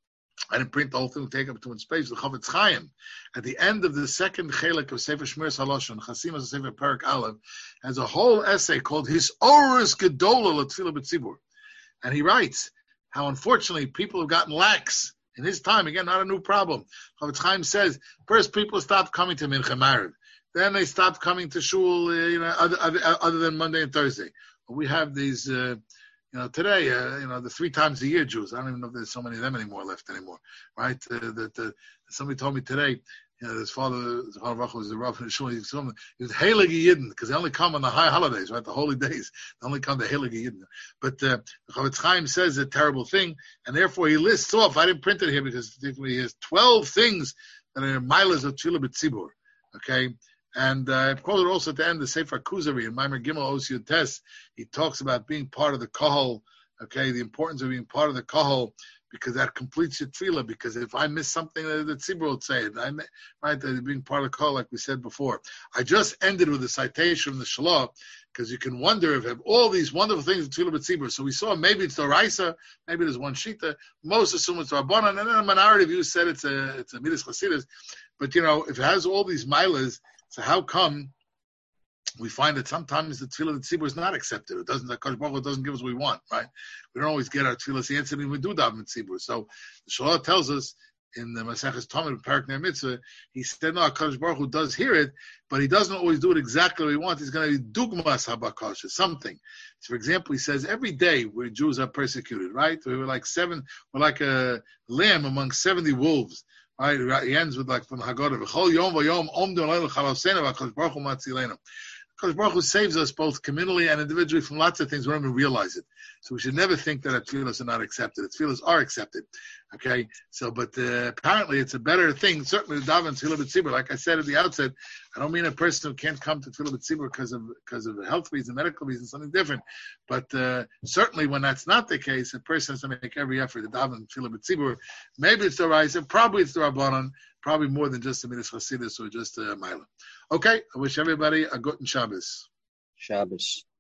S1: I didn't print the whole thing to take up too much space. The Chavetz Chaim, at the end of the second chelak of Sefer Shmiras Haloshon, Chasimas of Sefer Perak Aleph, has a whole essay called His Orus Gedola L'Tefillah B'tzibur, and he writes how unfortunately people have gotten lax in his time. Again, not a new problem. Chavetz Chaim says first people stopped coming to Mincha Maariv, then they stopped coming to shul, uh, you know, other, other, other than Monday and Thursday. We have these. Uh, You know, today, uh, you know, the three times a year Jews. I don't even know if there's so many of them anymore left anymore, right? Uh, that uh, somebody told me today, you know, his father, his father was the Rav in the shul. He was Heilige Yidden because they only come on the high holidays, right? The holy days. They only come to Heilige Yidden. But uh, Chavetz Chaim says a terrible thing, and therefore he lists off. I didn't print it here because he has twelve things that are milas of Tefillah B'tzibur. Okay. And uh, I've quoted also at the end the Sefer Kuzari in Maimer Gimel Osiyot Tes. He talks about being part of the Kahal, okay, the importance of being part of the Kahal, because that completes your tefillah. Because if I miss something, uh, the tzibur will say it. I, right, uh, being part of the Kahal, like we said before. I just ended with a citation from the Shalah, because you can wonder if have all these wonderful things in tefillah b'tzibur. So we saw maybe it's the Raisa, maybe there's one Shita. Most assume it's Rabbanan, and then a minority of you said it's a it's a Midas Chasidus. But you know, if it has all these milas, so how come we find that sometimes the tefillah tzibur is not accepted? It doesn't. The Kodesh Baruch Hu doesn't give us what we want, right? We don't always get our tefillah answered, and we do daven tzibur. So the Shalah tells us in the Maseches Talmud Parak Ner Mitzvah, he said, no, Kodesh Baruch Hu does hear it, but he doesn't always do it exactly what we want. He's going to be dugmas habakasha, something. So for example, he says every day where Jews are persecuted, right? We were like seven, we're like a lamb among seventy wolves. Right, he ends with like from Haggadah. V'chol yom v'yom omdu aleilu chalasenu v'Hakadosh Baruch Hu matzilenu. Hakadosh Baruch Hu saves us both communally and individually from lots of things. We don't even realize it. So we should never think that our tefillahs are not accepted. The tefillahs are accepted. Okay, so but uh, apparently it's a better thing. Certainly the daven tefillah b'tzibur. Like I said at the outset, I don't mean a person who can't come to tefillah b'tzibur because of because of health reasons, medical reasons, something different. But uh, certainly when that's not the case, a person has to make every effort to daven tefillah b'tzibur. Maybe it's the Raisa, probably it's the Rabbanan, probably more than just a Midas Chasidus or just a Mila. Okay, I wish everybody a good Shabbos.
S3: Shabbos.